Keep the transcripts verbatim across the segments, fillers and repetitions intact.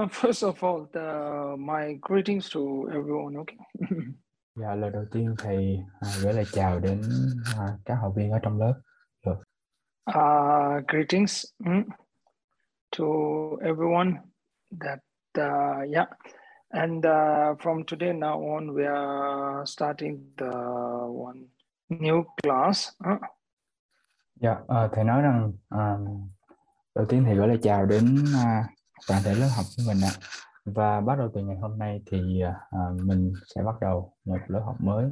Uh, first of all, the, my greetings to everyone. Okay. Dạ, lời đầu tiên thầy à, gửi lời chào đến à, các học viên ở trong lớp. Được. Uh, greetings mm, to everyone. That uh, yeah, and uh, from today now on, we are starting the one new class. Uh. Dạ, à, thầy nói rằng à, đầu tiên thầy gửi lời chào đến à, toàn thể lớp học của mình ạ. Và bắt đầu từ ngày hôm nay thì à, mình sẽ bắt đầu một lớp học mới.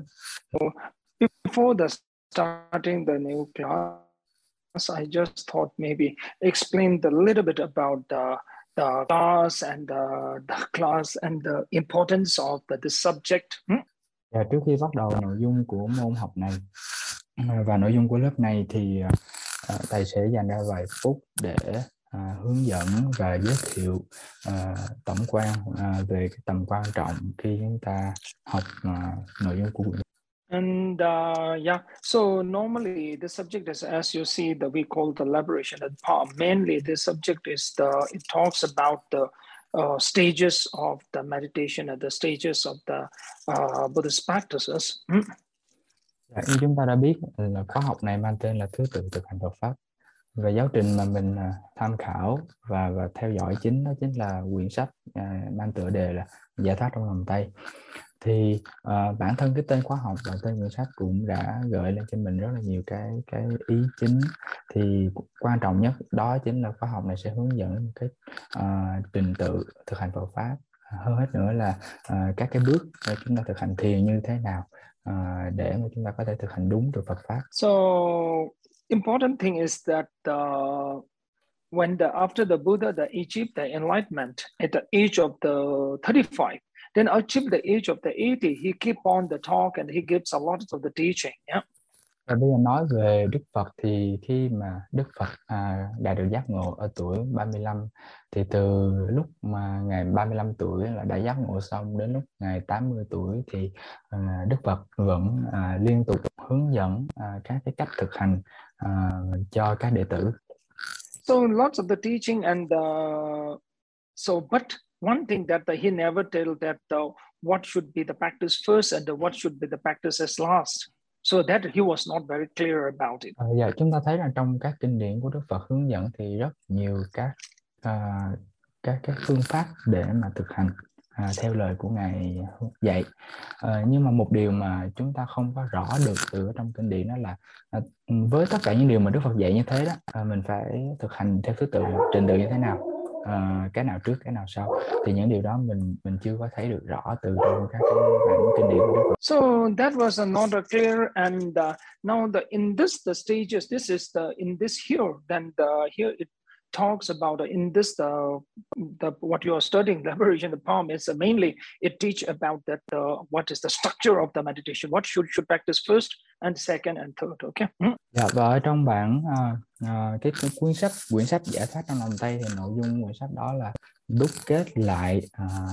Before the starting the new class, I just thought maybe explain a little bit about the the class and the, the class and the importance of the, the subject. Hmm? Dạ, trước khi bắt đầu nội dung của môn học này và nội dung của lớp này thì à, thầy sẽ dành ra vài phút để à, hướng dẫn và giới thiệu à, tổng quan à, về cái tầm quan trọng khi chúng ta học à, nội dung của quyển. And uh, yeah, so normally the subject is, as you see, that we call the liberation and power. Mainly, the subject is the it talks about the uh, stages of the meditation and the stages of the uh, Buddhist practices. Mm. Dạ, như chúng ta đã biết là khóa học này mang tên là thứ tự thực hành Phật pháp, và giáo trình mà mình à, tham khảo và và theo dõi chính đó chính là quyển sách à, mang tựa đề là Giải thoát trong lòng Tây. Thì uh, bản thân cái tên khóa học và tên quyển sách cũng đã gợi lên cho mình rất là nhiều cái cái ý chính. Thì quan trọng nhất đó chính là khóa học này sẽ hướng dẫn cái uh, trình tự thực hành Phật pháp, hơn hết nữa là uh, các cái bước để chúng ta thực hành thiền như thế nào uh, để mà chúng ta có thể thực hành đúng được Phật pháp. So important thing is that uh, when the after the Buddha the achieved the enlightenment at the age of the thirty-five, then achieved the age of the eighty, he keep on the talk and he gives a lot of the teaching. Yeah. Và bây giờ nói về Đức Phật thì khi mà Đức Phật à, đạt được giác ngộ ở tuổi ba mươi lăm, thì từ lúc mà ngày ba mươi lăm tuổi là đã giác ngộ xong đến lúc ngày tám mươi tuổi thì à, Đức Phật vẫn à, liên tục hướng dẫn à, các cái cách thực hành à, cho các đệ tử. So lots of the teaching and uh, so but one thing that the, he never tell that the, what should be the practice first and the, what should be the practice as last. So that he was not very clear about it. À, dạ, chúng ta thấy rằng trong các kinh điển của Đức Phật hướng dẫn thì rất nhiều các à, các các phương pháp để mà thực hành à, theo lời của Ngài dạy. À, nhưng mà một điều mà chúng ta không có rõ được từ trong kinh điển đó là à, với tất cả những điều mà Đức Phật dạy như thế đó, à, mình phải thực hành theo thứ tự trình tự như thế nào, à, cái nào trước cái nào sau, thì những điều đó mình mình chưa có thấy được rõ từ trong các cái bản kinh điển của Đức Phật. So that was not a clear, and uh, now the in this the stages, this is the in this here, then the here it talks about uh, in this the, the what you are studying, liberation, the palm is uh, mainly it teach about that uh, what is the structure of the meditation, what should should practice first and second and third. Okay. Mm. Dạ, và ở trong bản uh, uh, cái cuốn sách quyển sách Giải thoát trong lòng Tây thì nội dung quyển sách đó là đúc kết lại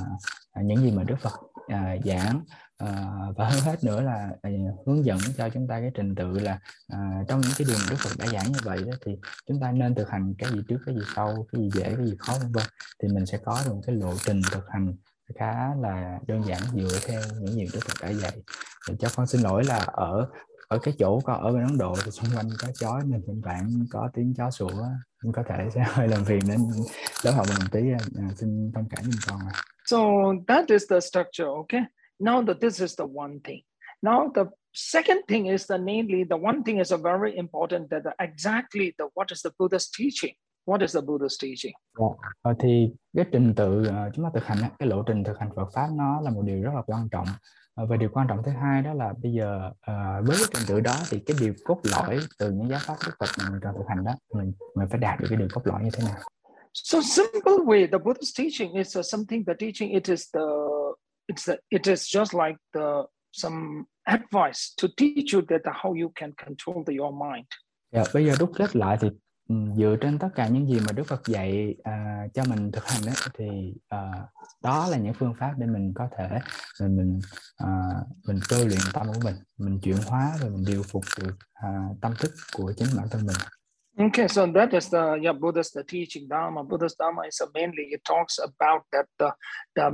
uh, những gì mà Đức Phật uh, giảng, uh, và hơn hết nữa là uh, hướng dẫn cho chúng ta cái trình tự là uh, trong những cái điều mà Đức Phật đã giảng như vậy đó, thì chúng ta nên thực hành cái gì trước cái gì sau, cái gì dễ cái gì khó vân vân, thì mình sẽ có được một cái lộ trình thực hành khá là đơn giản dựa theo những gì Đức Phật đã dạy. Thì cho con xin lỗi là ở ở cái chỗ có ở bên Ấn Độ thì xung quanh có chó nên thỉnh thoảng có tiếng chó sủa, có thể sẽ hơi làm phiền đến lớp học mình một tí, à, xin thông cảm giùm con. So that is the structure. Okay. Now that this is the one thing. Now the second thing is the namely the one thing is a very important that the, exactly the what is the Buddha's teaching. What is the Buddha's teaching? Dạ. Thì cái trình tự uh, chúng ta thực hành, cái lộ trình thực hành Phật pháp nó là một điều rất là quan trọng. Uh, và điều quan trọng thứ hai đó là bây giờ uh, với cái trình tự đó thì cái điều cốt lõi từ những giáo pháp Đức Phật mà mình cần thực hành đó, mình mình phải đạt được cái điều cốt lõi như thế nào. So simple way the Buddha's teaching is uh, something the teaching it is the it's the, it is just like the some advice to teach you that how you can control the, your mind. Dạ, bây giờ đúc kết lại thì dựa trên tất cả những gì mà Đức Phật dạy à, cho mình thực hành đó, thì à, đó là những phương pháp để mình có thể mình mình à, mình tôi luyện tâm của mình, mình chuyển hóa và mình điều phục được à, tâm thức của chính bản thân mình. Okay, so that is the yeah Buddha's the teaching Dharma. Buddha's Dharma is uh, mainly it talks about that the the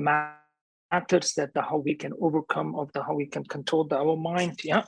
methods that the how we can overcome of the how we can control the, our mind. Yeah.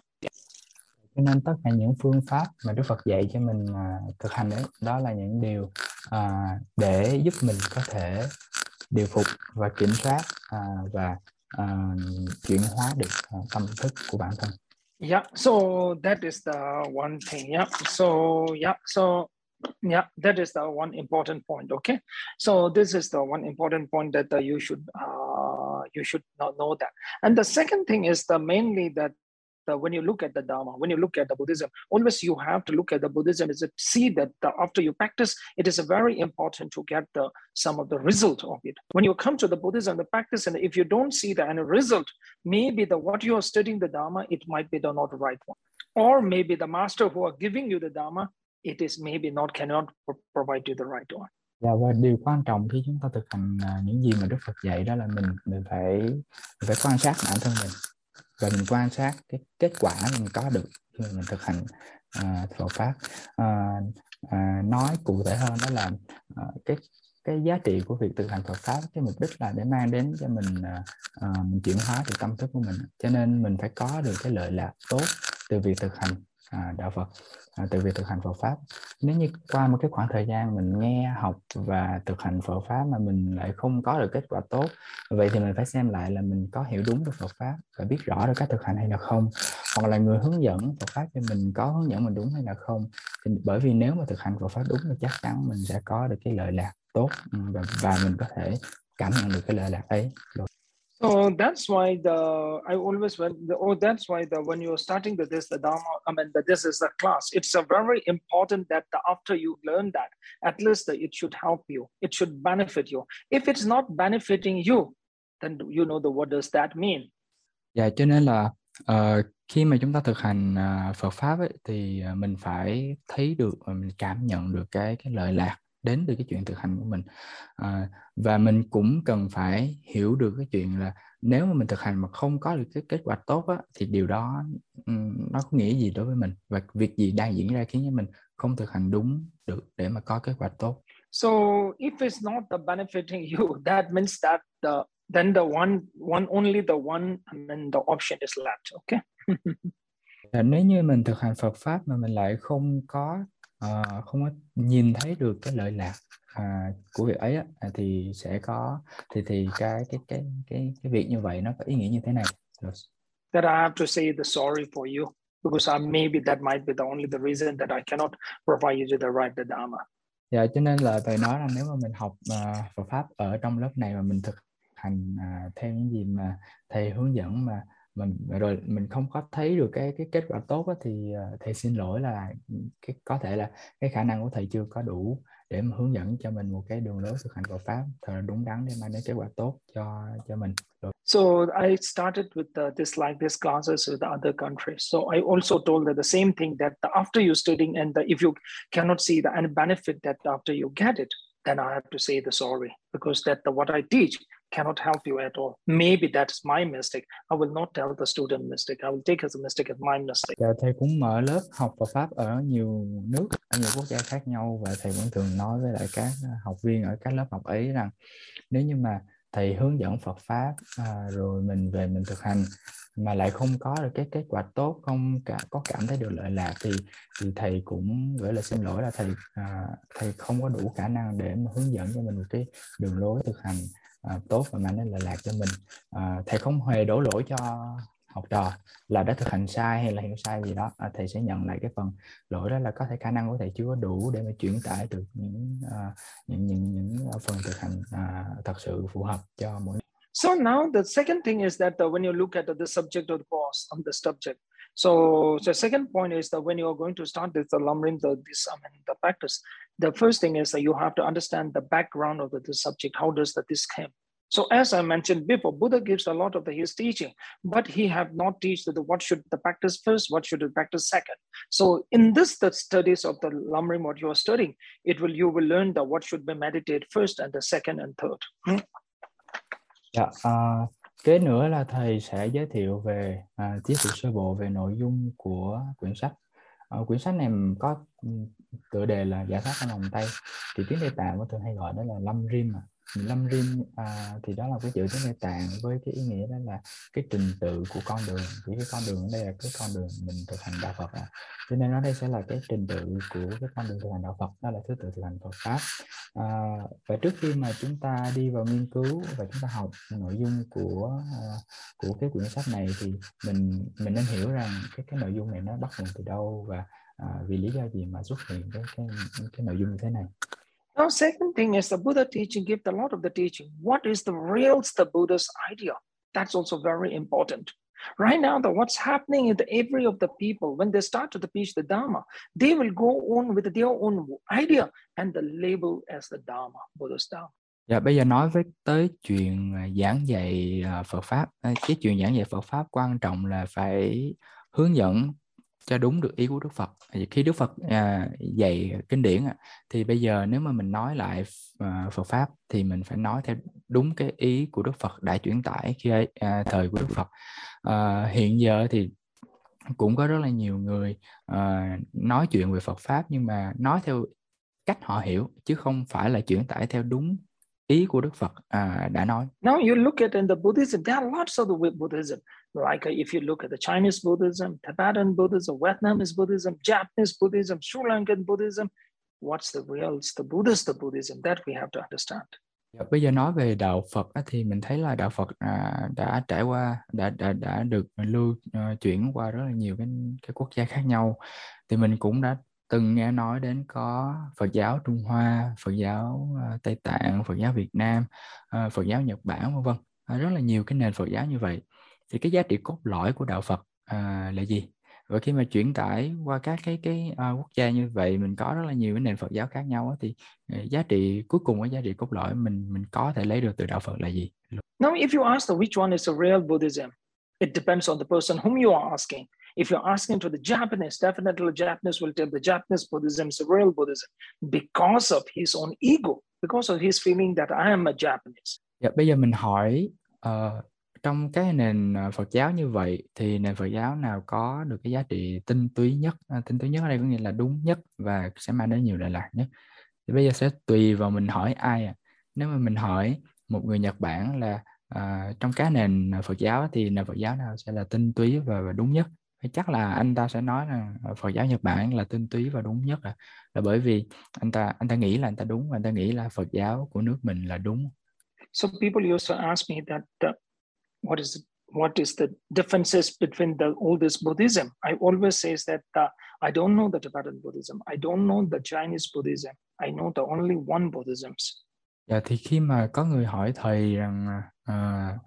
Cho nên tất cả những phương pháp mà Đức Phật dạy cho mình à, thực hành đấy, đó là những điều à, để giúp mình có thể điều phục và kiểm soát à, và à, chuyển hóa được à, tâm thức của bản thân. Yeah, so that is the one thing. Yeah, so yeah, so yeah, that is the one important point. Okay, so this is the one important point that uh, you should uh, you should not know that. And the second thing is the mainly that uh, when you look at the Dharma, when you look at the Buddhism, always you have to look at the Buddhism is to see that the, after you practice, it is very important to get the some of the result of it. When you come to the Buddhism, the practice, and if you don't see the any result, maybe the what you are studying the Dharma, it might be the not the right one, or maybe the master who are giving you the Dharma, it is maybe not cannot provide you the right one. Dạ, và điều quan trọng khi chúng ta thực hành à, những gì mà Đức Phật dạy đó là mình mình phải mình phải quan sát bản thân mình và mình quan sát cái kết quả mình có được khi mà mình thực hành à, Phật pháp. À, à, nói cụ thể hơn đó là à, cái cái giá trị của việc thực hành Phật pháp, cái mục đích là để mang đến cho mình à, à, mình chuyển hóa được tâm thức của mình, cho nên mình phải có được cái lợi lạc tốt từ việc thực hành à, đạo Phật, à, từ việc thực hành Phật pháp. Nếu như qua một cái khoảng thời gian mình nghe học và thực hành Phật pháp mà mình lại không có được kết quả tốt, vậy thì mình phải xem lại là mình có hiểu đúng được Phật pháp và biết rõ được cách thực hành hay là không, hoặc là người hướng dẫn Phật pháp cho mình có hướng dẫn mình đúng hay là không. Thì bởi vì nếu mà thực hành Phật pháp đúng thì chắc chắn mình sẽ có được cái lợi lạc tốt và, và mình có thể cảm nhận được cái lợi lạc ấy. So that's why the I always went. The, oh, that's why the when you're starting the this the Dharma. I mean, the, this is the class. It's a very important that the, after you learn that, at least the, it should help you. It should benefit you. If it's not benefiting you, then you know the what does that mean? Dạ, cho nên là uh, khi mà chúng ta thực hành uh, Phật pháp ấy, thì uh, mình phải thấy được và mình cảm nhận được cái cái lợi lạc đến từ cái chuyện thực hành của mình, à, và mình cũng cần phải hiểu được cái chuyện là nếu mà mình thực hành mà không có được cái kết quả tốt á, thì điều đó um, nó có nghĩa gì đối với mình và việc gì đang diễn ra khiến cho mình không thực hành đúng được để mà có kết quả tốt. So if it's not the benefiting you, that means that the then the one one only the one I mean the option is left. Okay. Nếu như mình thực hành Phật pháp mà mình lại không có uh, không có nhìn thấy được cái lợi lạc à, của việc ấy á, thì sẽ có thì thì cái cái cái cái cái việc như vậy nó có ý nghĩa như thế này. That I have to say the sorry for you because I, maybe that might be the only the reason that I cannot provide you with the right the Dharma. Dạ, cho nên là thầy nói là nếu mà mình học uh, Phật pháp ở trong lớp này mà mình thực hành uh, theo những gì mà thầy hướng dẫn mà mình rồi mình không có thấy được cái cái kết quả tốt á, thì uh, thầy xin lỗi là cái có thể là cái khả năng của thầy chưa có đủ để mà hướng dẫn cho mình một cái đường lối thực hành Phật pháp thật là đúng đắn để mang đến kết quả tốt cho cho mình. Rồi. So I started with the, this like this classes with the other countries. So I also told that the same thing that the, after you studying and the, if you cannot see the and benefit that after you get it, then I have to say the sorry because that the what I teach cannot help you at all. Maybe that's my mistake. I will not tell the student mistake. I will take as a mistake as my mistake. Dạ, thầy cũng mở lớp học Phật pháp ở nhiều nước, ở nhiều quốc gia khác nhau và thầy vẫn thường nói với lại các học viên ở các lớp học ấy rằng nếu như mà thầy hướng dẫn Phật pháp à, rồi mình về mình thực hành mà lại không có được cái kết quả tốt, không cả có cảm thấy được lợi lạc thì thì thầy cũng gửi lời xin lỗi là thầy à, thầy không có đủ khả năng để mà hướng dẫn cho mình một cái đường lối thực hành à, tốt và mang đến lợi lạc cho mình. À, thầy không hề đổ lỗi cho học trò là đã thực hành sai hay là hiểu sai gì đó, à, thầy sẽ nhận lại cái phần lỗi đó là có thể khả năng của thầy chưa có đủ để mà chuyển tải được những uh, những những những phần thực hành uh, thật sự phù hợp cho mỗi. So now the second thing is that uh, when you look at uh, the subject of the course on the subject, so the second point is that when you are going to start this the Lamrim the this I mean the practice, the first thing is that you have to understand the background of the, the subject. How does that this came? So as I mentioned before, Buddha gives a lot of the, his teaching, but he have not teach the what should the practice first, what should the practice second. So in this the studies of the Lamrim, what you are studying, it will you will learn the what should be meditate first and the second and third. Hmm? Dạ, uh, kế nữa là thầy sẽ giới thiệu về uh, giới thiệu sơ bộ về nội dung của quyển sách uh, quyển sách này có tựa đề là Giải thoát trong vòng tay, thì tiếng Tây Tạng của thường hay gọi đó là Lâm Rim mà. Lâm Rim à, thì đó là cái chữ tiếng Tây Tạng với cái ý nghĩa đó là cái trình tự của con đường. Thì cái con đường ở đây là cái con đường mình thực hành đạo Phật à. Cho nên nó đây sẽ là cái trình tự của cái con đường thực hành đạo Phật, đó là thứ tự thực hành Phật pháp. À, và trước khi mà chúng ta đi vào nghiên cứu và chúng ta học nội dung của uh, của cái quyển sách này thì mình mình nên hiểu rằng cái cái nội dung này nó bắt nguồn từ đâu và uh, vì lý do gì mà xuất hiện cái cái cái nội dung như thế này. Now, second thing is the Buddha teaching, give a lot of the teaching. What is the real the Buddha's idea? That's also very important. Right now, the what's happening in the every of the people, when they start to teach the Dharma, they will go on with their own idea and the label as the Dharma, Buddha's Dharma. Dạ, bây giờ nói với tới chuyện giảng dạy Phật Pháp. Cái chuyện giảng dạy Phật Pháp quan trọng là phải hướng dẫn cho đúng được ý của Đức Phật. Khi Đức Phật à, dạy kinh điển thì bây giờ nếu mà mình nói lại à, Phật Pháp thì mình phải nói theo đúng cái ý của Đức Phật đã chuyển tải khi à, thời của Đức Phật. À, hiện giờ thì cũng có rất là nhiều người à, nói chuyện về Phật Pháp nhưng mà nói theo cách họ hiểu chứ không phải là chuyển tải theo đúng ý của Đức Phật à, đã nói. Now you look at in the Buddhism, there are lots of the Buddhism. Like if you look at the Chinese Buddhism, Tibetan Buddhism, Vietnamese Buddhism, Japanese Buddhism, Sri Lankan Buddhism, what's the real, the Buddhist the Buddhism that we have to understand. Bây giờ nói về đạo Phật thì mình thấy là đạo Phật à, đã trải qua đã đã đã được lưu uh, chuyển qua rất là nhiều cái cái quốc gia khác nhau. Thì mình cũng đã từng nghe nói đến có Phật giáo Trung Hoa, Phật giáo uh, Tây Tạng, Phật giáo Việt Nam, uh, Phật giáo Nhật Bản vân vân. Uh, rất là nhiều cái nền Phật giáo như vậy. Thì cái giá trị cốt lõi của đạo Phật uh, là gì? Và khi mà chuyển tải qua các cái cái uh, quốc gia như vậy, mình có rất là nhiều cái nền Phật giáo khác nhau đó, thì uh, giá trị cuối cùng, cái giá trị cốt lõi mình mình có thể lấy được từ đạo Phật là gì? Now, if you ask the which one is the real Buddhism, it depends on the person whom you are asking. If you're asking to the Japanese, definitely the Japanese will tell the Japanese Buddhism is the real Buddhism because of his own ego, because of his feeling that I am a Japanese. Dạ, bây giờ mình hỏi uh, trong cái nền Phật giáo như vậy thì nền Phật giáo nào có được cái giá trị tinh túy nhất? À, tinh túy nhất ở đây có nghĩa là đúng nhất và sẽ mang đến nhiều lợi lạc nhất. Thì bây giờ sẽ tùy vào mình hỏi ai. À. Nếu mà mình hỏi một người Nhật Bản là uh, trong cái nền Phật giáo thì nền Phật giáo nào sẽ là tinh túy và, và đúng nhất? Thì chắc là anh ta sẽ nói là Phật giáo Nhật Bản là tinh túy và đúng nhất, là, là bởi vì anh ta anh ta nghĩ là anh ta đúng và anh ta nghĩ là Phật giáo của nước mình là đúng. So people used to ask me that uh, what is what is the differences between the oldest Buddhism? I always says that uh, I don't know the Tibetan Buddhism, I don't know the Chinese Buddhism, I know the only one Buddhism. Dạ, thì khi mà có người hỏi thầy rằng uh,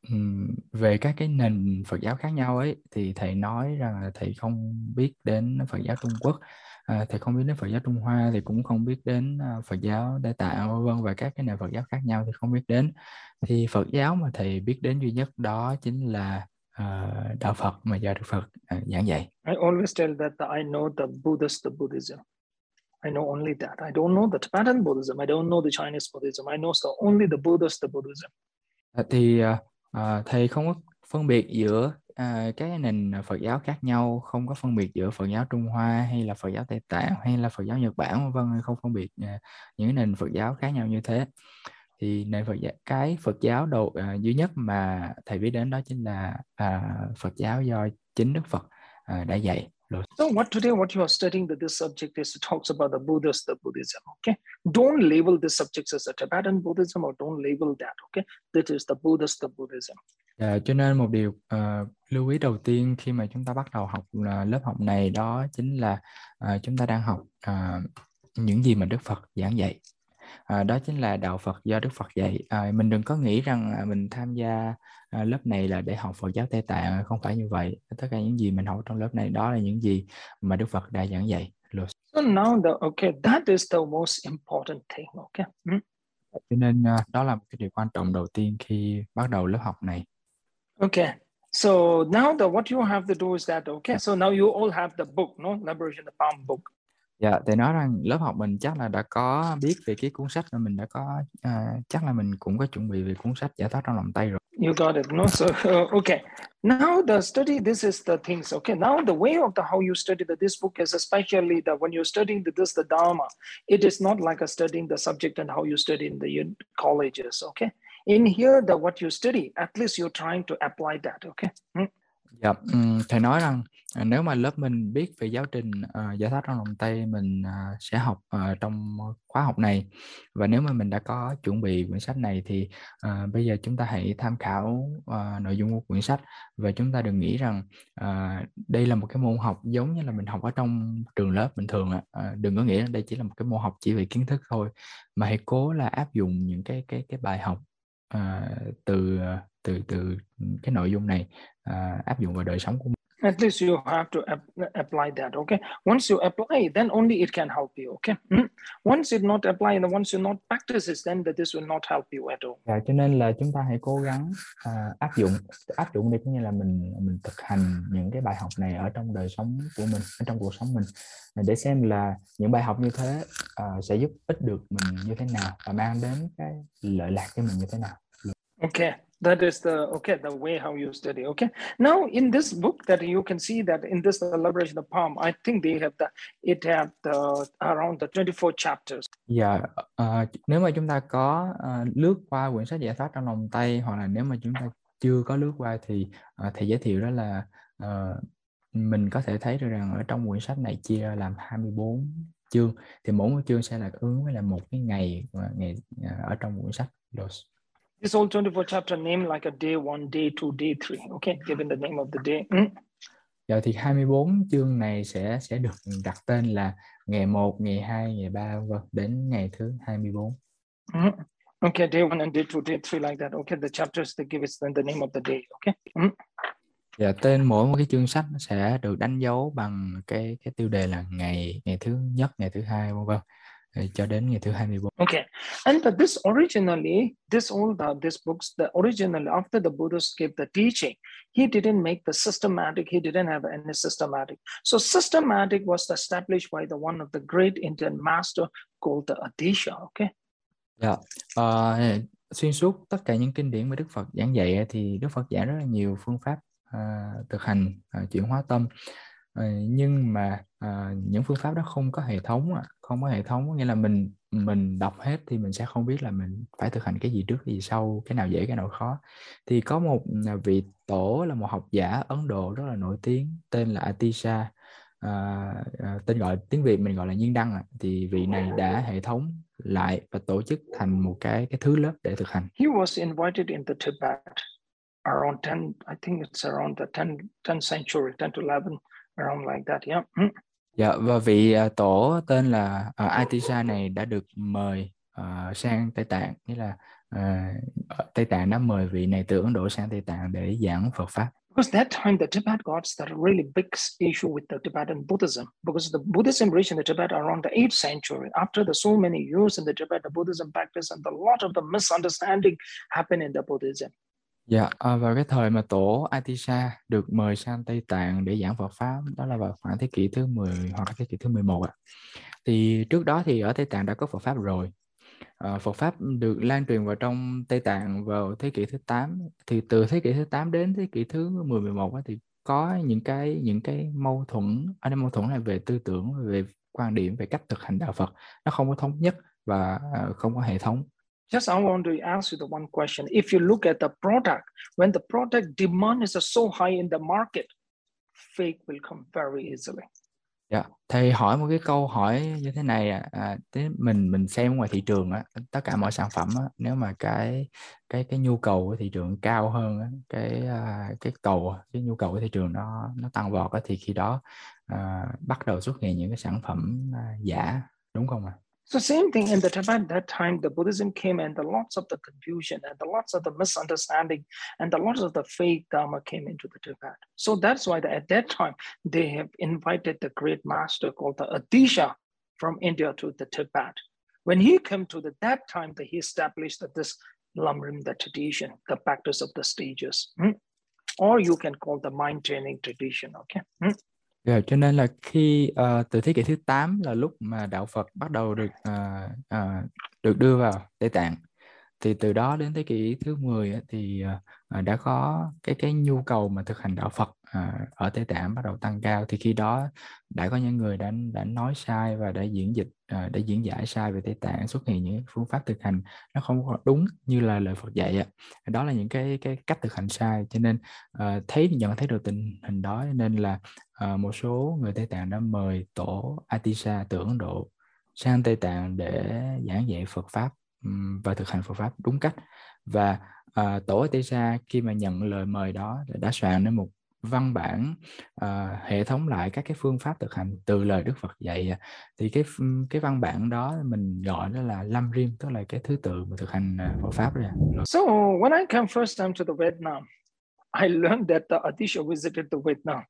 về các cái nền Phật giáo khác nhau ấy, thì thầy nói rằng là thầy không biết đến Phật giáo Trung Quốc, uh, thầy không biết đến Phật giáo Trung Hoa, thì cũng không biết đến uh, Phật giáo Đại Tạng vân vân, và các cái nền Phật giáo khác nhau thì không biết đến. Thì Phật giáo mà thầy biết đến duy nhất đó chính là uh, đạo Phật mà do Đức Phật uh, giảng dạy. I always tell that I know the Buddhist the Buddhism. I know only that. I don't know the Tibetan Buddhism. I don't know the Chinese Buddhism. I know the, only the Buddhist the Buddhism. À, thì uh, thầy không có phân biệt giữa uh, các nền Phật giáo khác nhau, không có phân biệt giữa Phật giáo Trung Hoa hay là Phật giáo Tây Tạng hay là Phật giáo Nhật Bản vân vân, không phân biệt uh, những nền Phật giáo khác nhau như thế. Thì nền Phật giáo, cái Phật giáo đầu uh, duy nhất mà thầy biết đến đó chính là uh, Phật giáo do chính Đức Phật uh, đã dạy. So what today what you are studying that this subject is talks about the Buddhist the Buddhism. Okay, don't label this subject as a Tibetan Buddhism or don't label that. Okay, this is the Buddhist the Buddhism. À, cho nên một điều uh, lưu ý đầu tiên khi mà chúng ta bắt đầu học uh, lớp học này đó chính là uh, chúng ta đang học uh, những gì mà Đức Phật giảng dạy. Uh, đó chính là đạo Phật do Đức Phật dạy. Uh, mình đừng có nghĩ rằng uh, mình tham gia uh, lớp này là để học Phật giáo Tây Tạng, không phải như vậy. Tất cả những gì mình học trong lớp này đó là những gì mà Đức Phật đã giảng dạy. So now the okay, that is the most important thing. Okay. Hmm? Cho nên uh, đó là một cái điều quan trọng đầu tiên khi bắt đầu lớp học này. Okay, so now the what you have to do is that okay. So now you all have the book, no, Liberation the Palm book. Dạ, thì nói rằng lớp học mình chắc là đã có biết về cái cuốn sách, rồi mình đã có uh, chắc là mình cũng có chuẩn bị về cuốn sách Giải thoát trong lòng tay rồi. You got it. No, so uh, okay. Now the study. This is the things. Okay. Now the way of the how you study the this book is especially that when you're studying the, this the Dharma, it is not like a studying the subject and how you study in the colleges. Okay. In here, the what you study, at least you're trying to apply that. Okay. Hmm? Dạ, um, thầy nói rằng à, nếu mà lớp mình biết về giáo trình à, giải thoát trong lòng tay, mình à, sẽ học à, trong khóa học này, và nếu mà mình đã có chuẩn bị quyển sách này thì à, bây giờ chúng ta hãy tham khảo à, nội dung của quyển sách, và chúng ta đừng nghĩ rằng à, đây là một cái môn học giống như là mình học ở trong trường lớp bình thường ạ. À, đừng có nghĩ rằng đây chỉ là một cái môn học chỉ về kiến thức thôi, mà hãy cố là áp dụng những cái cái cái bài học à, từ từ từ cái nội dung này à, áp dụng vào đời sống của mình. At least you have to ap apply that. Okay. Once you apply, then only it can help you. Okay. Mm? Once it not apply and once you not practice, then that this will not help you at all. Dạ, cho nên là chúng ta hãy cố gắng à, áp dụng áp dụng đi, có nghĩa là mình mình thực hành những cái bài học này ở trong đời sống của mình, ở trong cuộc sống mình, để xem là những bài học như thế à, sẽ giúp ích được mình như thế nào và mang đến cái lợi lạc cho mình như thế nào. Okay, that is the okay the way how you study. Okay, now in this book that you can see that in this the Liberation of Palm, I think they have the it have the around the twenty-four chapters. Dạ, uh, nếu mà chúng ta có uh, lướt qua quyển sách Giải thoát trong lòng tay, hoặc là nếu mà chúng ta chưa có lướt qua thì uh, thầy giới thiệu đó là uh, mình có thể thấy được rằng ở trong quyển sách này chia ra làm hai mươi bốn chương, thì mỗi một chương sẽ là ứng với là một cái ngày ngày uh, ở trong quyển sách. This all twenty-four chapter name like a day one, day two, day three. Okay, given the name of the day. Mm. Dạ, thì hai mươi bốn chương này sẽ sẽ được đặt tên là ngày một, ngày hai, ngày ba vân đến ngày thứ hai mươi bốn. Mm. Okay, day one and day two, day three like that. Okay, the chapters they give it then the name of the day. Okay. Mm. Dạ, tên mỗi một cái chương sách nó sẽ được đánh dấu bằng cái cái tiêu đề là ngày ngày thứ nhất, ngày thứ hai vân vân cho đến ngày thứ hai mươi bốn. Okay, and but this originally, this all the this books, the originally after the Buddhas gave the teaching, he didn't make the systematic. He didn't have any systematic. So systematic was established by the one of the great Indian master called the Adisha. Okay. Dạ, uh, xuyên suốt tất cả những kinh điển mà Đức Phật giảng dạy thì Đức Phật giảng rất là nhiều phương pháp uh, thực hành uh, chuyển hóa tâm. Uh, nhưng mà uh, những phương pháp đó không có hệ thống, không có hệ thống nghĩa là mình mình đọc hết thì mình sẽ không biết là mình phải thực hành cái gì trước cái gì sau, cái nào dễ cái nào khó. Thì có một vị tổ là một học giả Ấn Độ rất là nổi tiếng tên là Atisha, uh, uh, tên gọi tiếng Việt mình gọi là Nhiên Đăng. Thì vị này đã hệ thống lại và tổ chức thành một cái cái thứ lớp để thực hành. He was invited into Tibet around ten, I think it's around the ten, tenth century, ten to eleven, around like that. Yeah. Mm. Dạ, và vị uh, tổ tên là uh, Atisha này đã được mời uh, sang Tây Tạng, nghĩa là uh, Tây Tạng đã mời vị này từ Ấn Độ sang Tây Tạng để giảng Phật pháp. Because that time the Tibet got a really big issue with the Tibetan Buddhism, because the Buddhism reached in the Tibet around the eighth century. After the so many years in the Tibet, the Buddhism practice and a lot of the misunderstanding happened in the Buddhism. Dạ, à, vào cái thời mà tổ Atisha được mời sang Tây Tạng để giảng Phật pháp, đó là vào khoảng thế kỷ thứ mười hoặc là thế kỷ thứ mười một ạ. Thì trước đó thì ở Tây Tạng đã có Phật pháp rồi. À, Phật pháp được lan truyền vào trong Tây Tạng vào thế kỷ thứ tám. Thì từ thế kỷ thứ tám đến thế kỷ thứ mười, mười một thì có những cái những cái mâu thuẫn, ở đây mâu thuẫn này về tư tưởng, về quan điểm, về cách thực hành đạo Phật, nó không có thống nhất và không có hệ thống. Just I want to ask you the one question. If you look at the product, when the product demand is so high in the market, fake will come very easily. Dạ, thầy hỏi một cái câu hỏi như thế này à, à mình mình xem ngoài thị trường á, tất cả mọi sản phẩm á, nếu mà cái cái cái nhu cầu của thị trường cao hơn á, cái cái cầu cái nhu cầu của thị trường nó nó tăng vọt á, thì khi đó à, bắt đầu xuất hiện những cái sản phẩm à, giả, đúng không ạ? So same thing in the Tibet, that time the Buddhism came and the lots of the confusion and the lots of the misunderstanding and the lots of the fake Dharma came into the Tibet. So that's why the, at that time they have invited the great master called the Adisha from India to the Tibet. When he came to the, that time that he established that this Lamrim, the tradition, the practice of the stages, hmm? or you can call the mind training tradition, okay? Hmm? Rồi, cho nên là khi ờ, từ thế kỷ thứ tám là lúc mà đạo Phật bắt đầu được ờ, ờ, được đưa vào Tây Tạng, thì từ đó đến thế kỷ thứ mười á, thì ờ, đã có cái cái nhu cầu mà thực hành đạo Phật ờ, ở Tây Tạng bắt đầu tăng cao. Thì khi đó đã có những người đã đã nói sai và đã diễn dịch ờ, đã diễn giải sai về Tây Tạng, xuất hiện những phương pháp thực hành nó không có đúng như là lời Phật dạy ạ. Đó là những cái cái cách thực hành sai, cho nên ờ, thấy nhận thấy được tình hình đó, nên là ờ, một số người Tây Tạng đã mời tổ Atisa từ Ấn Độ sang Tây Tạng để giảng dạy Phật pháp ừm, và thực hành Phật pháp đúng cách. Và à, tổ Atisa khi mà nhận lời mời đó đã soạn nên một văn bản à, hệ thống lại các cái phương pháp thực hành từ lời Đức Phật dạy. Thì cái cái văn bản đó mình gọi đó là Lam Rim, tức là cái thứ tự mà thực hành à, Phật pháp rồi. So when I came first time to the Vietnam, I learned that the Atisha visited the Vietnam.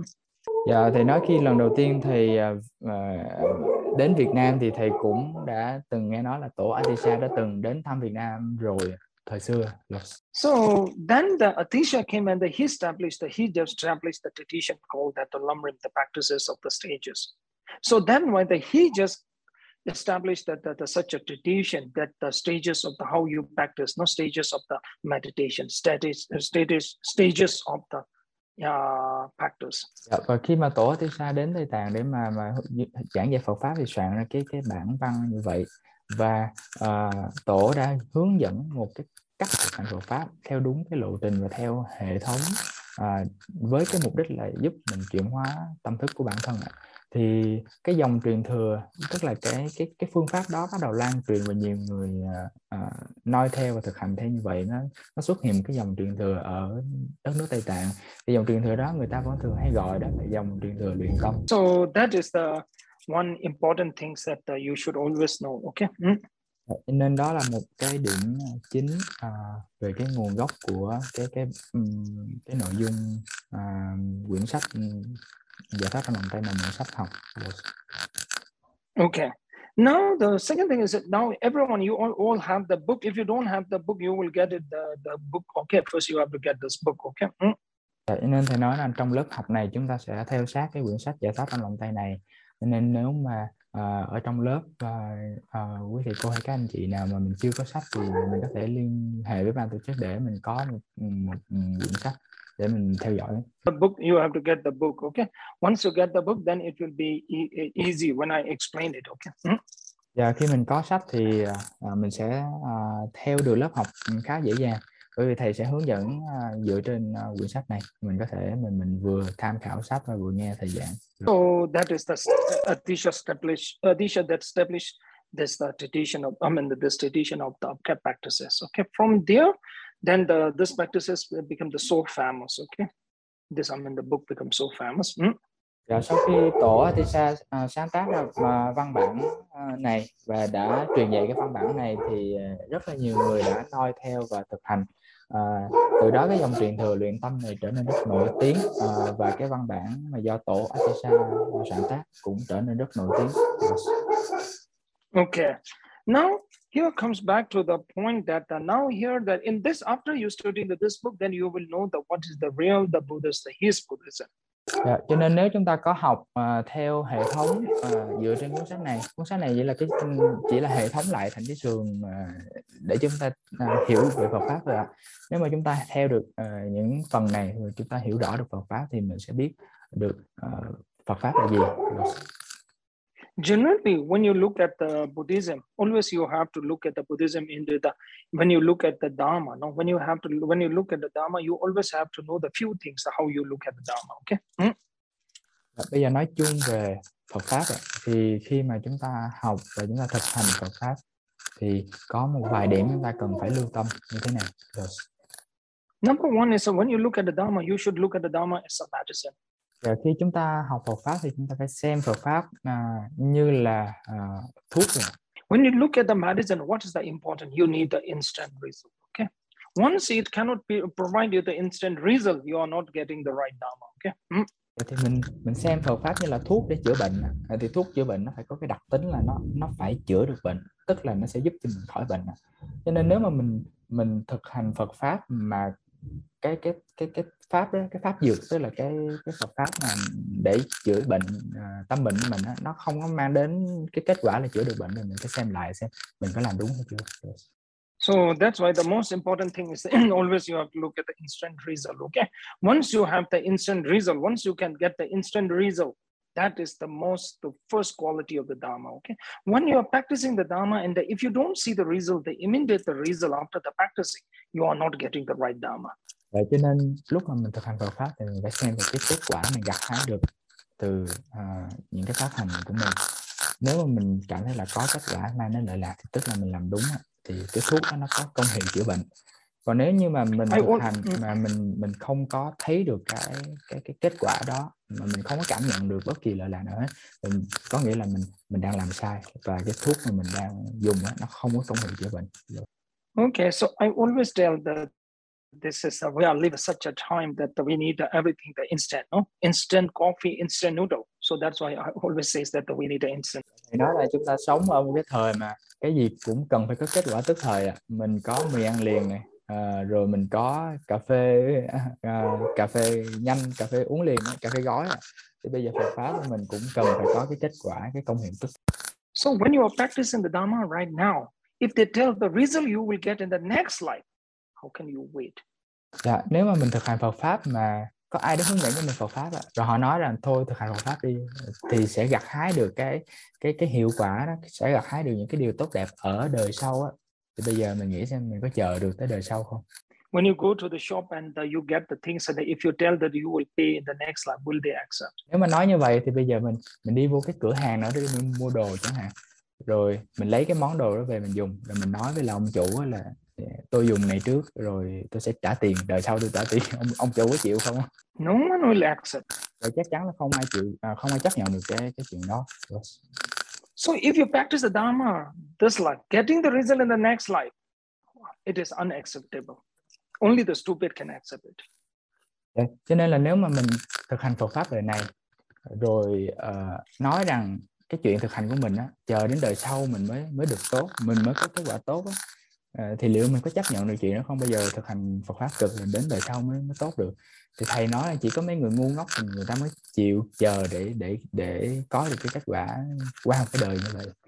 Dạ, thầy nói khi lần đầu tiên thầy uh, đến Việt Nam thì thầy cũng đã từng nghe nói là tổ Atisa đã từng đến thăm Việt Nam rồi thời xưa. So then the Atisha came and he established the, he established the tradition called that the Lamrim, the practices of the stages. So then when the, he just established that, that, that such a tradition that the stages of the how you practice, no stages of the meditation, stages, stages, stages of the uh, practice. Dạ, và khi mà tổ Atisa đến Tây Tạng để mà mà giảng dạy Phật pháp thì soạn ra cái cái bản văn như vậy, và uh, tổ đã hướng dẫn một cái cách thực hành Phật pháp theo đúng cái lộ trình và theo hệ thống uh, với cái mục đích là giúp mình chuyển hóa tâm thức của bản thân ạ. Thì cái dòng truyền thừa, tức là cái cái cái phương pháp đó bắt đầu lan truyền và nhiều người uh, uh, noi theo và thực hành theo như vậy, nó nó xuất hiện một cái dòng truyền thừa ở đất nước Tây Tạng. Thì dòng truyền thừa đó người ta vẫn thường hay gọi đó là dòng truyền thừa luyện tâm. So that is the one important thing that uh, you should always know. Okay. Mm. Nên đó là một cái điểm chính uh, về cái nguồn gốc của cái cái um, cái nội dung uh, quyển sách giải pháp trong lòng tay mà mình sắp học. Okay. Now the second thing is that now everyone, you all, all have the book. If you don't have the book, you will get it the, the book. Okay, first you have to get this book. Okay. Mm. Vậy nên thầy nói là trong lớp học này chúng ta sẽ theo sát cái quyển sách giải pháp trong lòng tay này. Nên nếu mà uh, ở trong lớp uh, uh, quý thầy cô hay các anh chị nào mà mình chưa có sách thì mình có thể liên hệ với ban tổ chức để mình có một, một, một quyển sách để mình theo dõi. The book, you have to get the book. Okay. Once you get the book, then it will be e- easy when I explain it. Okay. Mm. Và khi mình có sách thì uh, mình sẽ uh, theo được lớp học khá dễ dàng, bởi vì thầy sẽ hướng dẫn uh, dựa trên uh, quyển sách này, mình có thể mình mình vừa tham khảo sách và vừa nghe thầy giảng. So that is the Atisha established Atisha that established this the tradition of I mean this tradition of the upkept practices. Okay, from there, then the this practices become the so famous. Okay, this I mean the book becomes so famous. Mm. Rồi sau khi tổ Atisa uh, sáng tác ra uh, văn bản uh, này và đã truyền dạy cái văn bản này thì uh, rất là nhiều người đã noi theo và thực hành. Uh, từ đó cái dòng truyền thừa luyện tâm này trở nên rất nổi tiếng, uh, và cái văn bản mà do tổ Atisa soạn tác cũng trở nên rất nổi tiếng. Okay, now here comes back to the point that uh, now here that in this after you study the, this book, then you will know that what is the real the Buddhist, the his Buddhism. Dạ, cho nên nếu chúng ta có học uh, theo hệ thống uh, dựa trên cuốn sách này, cuốn sách này chỉ là cái chỉ là hệ thống lại thành cái sườn uh, để chúng ta uh, hiểu về Phật pháp rồi ạ. Nếu mà chúng ta theo được uh, những phần này rồi chúng ta hiểu rõ được Phật pháp thì mình sẽ biết được uh, Phật pháp là gì. Generally, when you look at the Buddhism, always you have to look at the Buddhism into the when you look at the Dharma. No, when you have to when you look at the Dharma, you always have to know the few things how you look at the Dharma. Okay. Mm? Bây giờ nói chung về Phật pháp thì khi mà chúng ta học và chúng ta thực hành Phật pháp thì có một vài điểm chúng ta cần phải lưu tâm như thế này. Yes. Number one is uh, when you look at the Dharma, you should look at the Dharma as a medicine. Và khi chúng ta học Phật pháp thì chúng ta phải xem Phật pháp uh, như là uh, thuốc rồi. When you look at the medicine, what is the important? You need the instant result. Okay. Once it cannot be, provide you the instant result, you are not getting the right Dharma. Okay. Mm? Thì mình mình xem Phật pháp như là thuốc để chữa bệnh, thì thuốc chữa bệnh nó phải có cái đặc tính là nó nó phải chữa được bệnh, tức là nó sẽ giúp cho mình khỏi bệnh. Cho nên nếu mà mình mình thực hành Phật pháp mà cái cái cái cái pháp đó, cái pháp dược, tức là cái cái Phật pháp mà để chữa bệnh uh, tâm bệnh của mình đó, nó không có mang đến cái kết quả là chữa được bệnh, thì mình phải xem lại xem mình có làm đúng hay chưa. So that's why the most important thing is always you have to look at the instant result. Okay, once you have the instant result, once you can get the instant result, that is the most, the first quality of the Dharma. Okay, when you are practicing the Dharma, and the, if you don't see the result, the immediate the result after the practicing, you are not getting the right Dharma. Vậy cho nên lúc mà mình thực hành Phật pháp thì mình phải xem về cái kết quả mình gặt hái được từ uh, những cái pháp hành của mình. Nếu mà mình cảm thấy là có kết quả mang đến lợi lạc thì tức là mình làm đúng, thì cái thuốc đó nó có công hiệu chữa bệnh. Còn nếu như mà mình thực hành mà mình mình không có thấy được cái cái cái kết quả đó, mà mình không có cảm nhận được bất kỳ lợi lạc nào hết, mình có nghĩa là mình mình đang làm sai, và cái thuốc mà mình đang dùng đó, nó không có công hiệu chữa bệnh. Okay, so I always tell that this is a, we are living such a time that we need everything the instant, no? Instant coffee, instant noodle. So that's why I always say that we need the instant. Thì nói là chúng ta sống ở một cái thời mà cái gì cũng cần phải có kết quả tức thời. À. Mình có mì ăn liền này, à, rồi mình có cà phê, à, cà phê nhanh, cà phê uống liền, cà phê gói. À. Thì bây giờ Phật pháp mình cũng cần phải có cái kết quả, cái công hiệu tức. So when you are practicing the Dharma right now, if they tell the result you will get in the next life, how can you wait? Dạ, nếu mà mình thực hành Phật pháp mà có ai đó hướng dẫn cho mình Phật pháp đó, rồi họ nói rằng thôi thực hành Phật pháp đi, thì sẽ gặt hái được cái cái cái hiệu quả đó, sẽ gặt hái được những cái điều tốt đẹp ở đời sau á. Thì bây giờ mình nghĩ xem mình có chờ được tới đời sau không? When you go to the shop and uh, you get the things, and if you tell that you will pay in the next life, will they accept? Nếu mà nói như vậy thì bây giờ mình mình đi vô cái cửa hàng đó để mình mua đồ chẳng hạn, rồi mình lấy cái món đồ đó về mình dùng, rồi mình nói với là ông chủ là tôi dùng này trước rồi tôi sẽ trả tiền, đời sau tôi trả tiền, ông ông chủ có chịu không? No one will accept. Rồi chắc chắn là không ai chịu, à, không ai chấp nhận được cái cái chuyện đó. Yes. So if you practice the Dharma this life, getting the result in the next life, it is unacceptable. Only the stupid can accept it. Okay. Cho nên là nếu mà mình thực hành Phật pháp đời này rồi uh, nói rằng cái chuyện thực hành của mình á, chờ đến đời sau mình mới mới được tốt, mình mới có kết quả tốt á, uh, thì liệu mình có chấp nhận được chuyện đó không? Bây giờ thực hành Phật pháp cực đến đời sau mới mới tốt được. Thì thầy nói là chỉ có mấy người ngu ngốc thì người ta mới chịu chờ để để để có được cái kết quả qua một cái đời như vậy.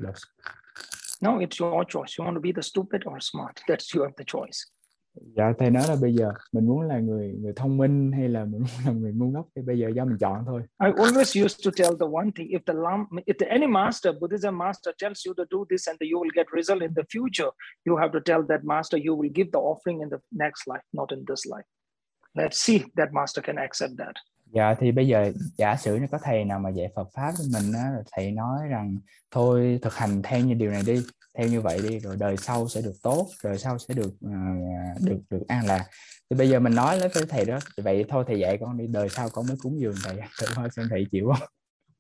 No, it's your choice. You want to be the stupid or smart. That's you have the choice. Dạ, thầy nói là bây giờ mình muốn là người người thông minh hay là mình muốn là người ngu ngốc, thì bây giờ do mình chọn thôi. I always used to tell the one thing: if the if the, any master, Buddhism master tells you to do this and you will get result in the future, you have to tell that master you will give the offering in the next life, not in this life. Let's see that master can accept that. Dạ, thì bây giờ giả sử như có thầy nào mà dạy Phật pháp với mình á, rồi thầy nói rằng thôi thực hành theo như điều này đi, theo như vậy đi, rồi đời sau sẽ được tốt, đời sau sẽ được uh, được được an lạc. Thì bây giờ mình nói với thầy đó, vậy thôi thầy dạy con đi, đời sau con mới cúng dường thầy, thôi xem thầy chịu không?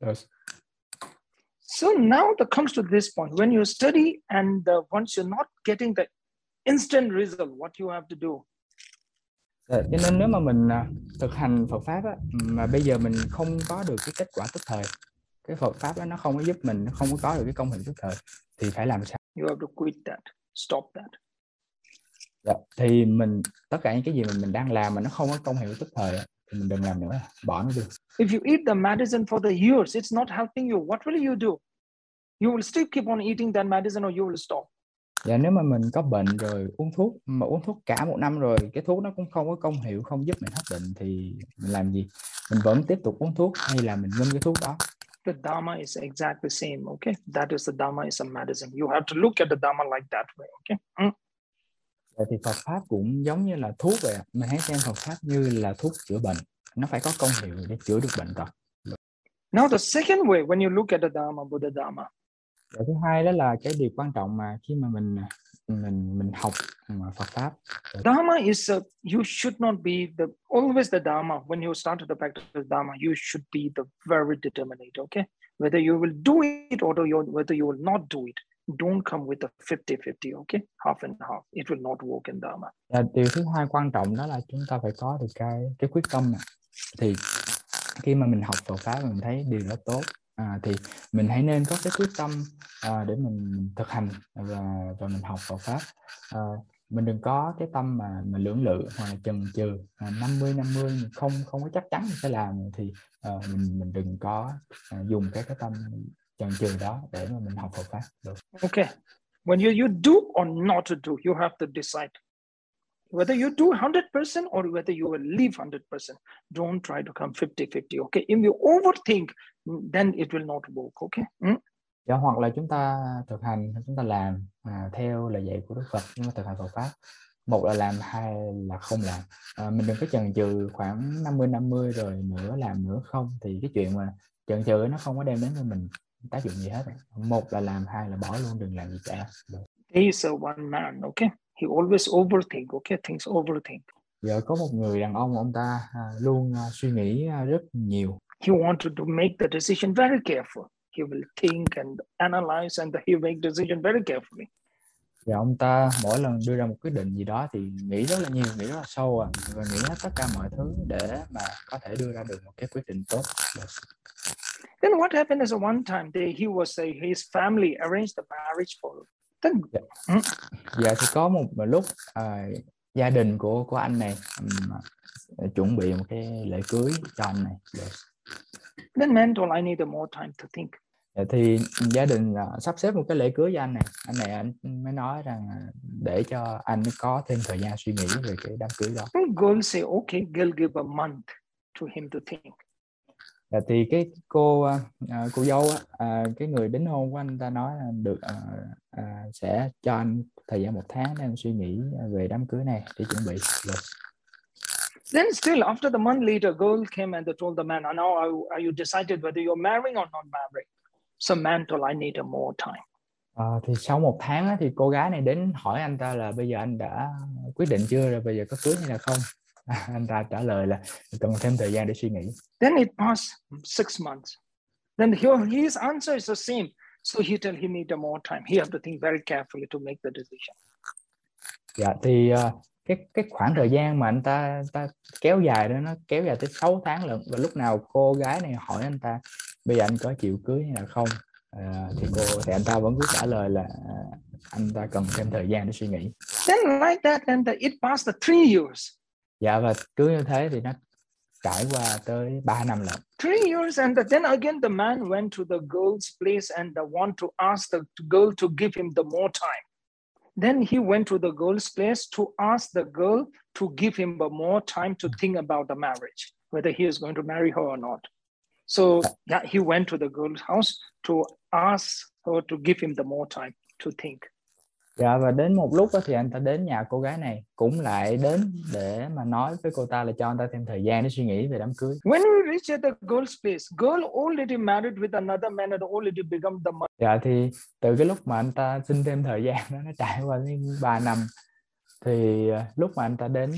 So now it comes to this point: when you study and uh, once you're not getting the instant result, what you have to do? Cho nên nếu mà mình thực hành Phật pháp á, mà bây giờ mình không có được cái kết quả tức thời, cái Phật pháp đó nó không có giúp mình, nó không có có được cái công hiệu tức thời, thì phải làm sao? You have to quit that, stop that. Dạ, thì mình tất cả những cái gì mà mình đang làm mà nó không có công hiệu tức thời thì mình đừng làm nữa, bỏ nó đi. If you eat the medicine for the years, it's not helping you. What will you do? You will still keep on eating that medicine, or you will stop. Dạ, nếu mà mình có bệnh rồi uống thuốc, mà uống thuốc cả một năm rồi cái thuốc nó cũng không có công hiệu, không giúp mình hết bệnh, thì mình làm gì? Mình vẫn tiếp tục uống thuốc hay là mình ngưng cái thuốc đó? The Dharma is exactly the same, okay? That is the Dharma is a medicine. You have to look at the Dharma like that way, okay? Mm. Vậy thì Phật pháp cũng giống như là thuốc vậy. Mình hãy xem Phật pháp như là thuốc chữa bệnh, nó phải có công hiệu để chữa được bệnh tật. Now the second way, when you look at the Dharma, Buddha Dharma. Và thứ hai đó là cái điều quan trọng mà khi mà mình mình mình học Phật pháp. Dharma is a, you should not be the always the Dharma. When you start to practice Dharma, you should be the very determined, okay? Whether you will do it or you, whether you will not do it, don't come with a fifty fifty, okay? Half and half. It will not work in Dharma. Và điều thứ hai quan trọng đó là chúng ta phải có được cái cái quyết tâm này. Thì khi mà mình học Phật pháp mình thấy điều đó tốt, à, thì mình hãy nên có cái quyết tâm à, để mình thực hành và và mình học Phật pháp. À, mình đừng có cái tâm mà mà lưỡng lự hoặc là chần chừ, năm mươi năm mươi không không có chắc chắn mình sẽ làm, thì uh, mình mình đừng có uh, dùng cái cái tâm chần chừ đó để mà mình học Phật pháp được. Okay, when you you do or not to do, you have to decide whether you do one hundred percent or whether you will leave one hundred percent. Don't try to come fifty fifty. Okay, if you overthink, then it will not work. Okay. Mm? Dạ, hoặc là chúng ta thực hành, chúng ta làm à, theo lời dạy của Đức Phật, nhưng mà thực hành Phật pháp, một là làm, hai là không làm. À, mình đừng có chần chừ khoảng năm mươi năm mươi rồi nửa làm nửa không, thì cái chuyện mà chần chừ nó không có đem đến cho mình tác dụng gì hết. Một là làm, hai là bỏ luôn, đừng làm gì cả. He is a one man. Okay, he always overthink. Okay, things overthink. Giờ có một người đàn ông, ông ta à, luôn à, suy nghĩ à, rất nhiều. He wanted to make the decision very careful. He will think and analyze and he make decision very carefully. Và ông ta mỗi lần đưa ra một quyết định gì đó thì nghĩ rất là nhiều, nghĩ rất là sâu à, và nghĩ hết tất cả mọi thứ để mà có thể đưa ra được một cái quyết định tốt. Then what happened is one time they, he was a, his family arranged the marriage for then. Dạ. Hmm? Giờ thì có một lúc à, gia đình của của anh này um, chuẩn bị một cái lễ cưới cho anh này. Yes. Then man told I need more time to think. Thì gia đình uh, sắp xếp một cái lễ cưới cho anh này, anh này anh mới nói rằng uh, để cho anh có thêm thời gian suy nghĩ về cái đám cưới đó. And girl say okay, girl give a month to him to think. Dạ, thì cái cô uh, cô dâu uh, cái người đính hôn của anh ta nói là được uh, uh, sẽ cho anh thời gian một tháng để anh suy nghĩ về đám cưới này để chuẩn bị. Yes. Then still after the month later, girl came and they told the man, now are, are you decided whether you're marrying or not marrying? So man told I need a more time. À, thì sau một tháng á, thì cô gái này đến hỏi anh ta là bây giờ anh đã quyết định chưa, rồi bây giờ có cưới hay là không? À, anh ta trả lời là cần thêm thời gian để suy nghĩ. Then it passed six months. Then here his answer is the same. So he tell he need a more time. He have to think very carefully to make the decision. Dạ, thì uh, cái cái khoảng thời gian mà anh ta ta kéo dài đó, nó kéo dài tới sáu tháng lận, và lúc nào cô gái này hỏi anh ta bây giờ anh có chịu cưới hay là không, uh, thì cô thì anh ta vẫn cứ trả lời là uh, anh ta cần thêm thời gian để suy nghĩ. Then like that, and the, it passed the three years. Dạ, và cứ như thế thì nó trải qua tới ba năm lận. Three years, and the, then again the man went to the girl's place and the want to ask the girl to give him the more time. Then he went to the girl's place to ask the girl to give him a more time to think about the marriage, whether he is going to marry her or not. So yeah, he went to the girl's house to ask her to give him the more time to think. Dạ, và đến một lúc đó thì anh ta đến nhà cô gái này, cũng lại đến để mà nói với cô ta là cho anh ta thêm thời gian để suy nghĩ về đám cưới. When we reached at the girl's place, girl already married with another man and already become the mother. Dạ, thì từ cái lúc mà anh ta xin thêm thời gian đó, nó trải qua đến ba năm, thì lúc mà anh ta đến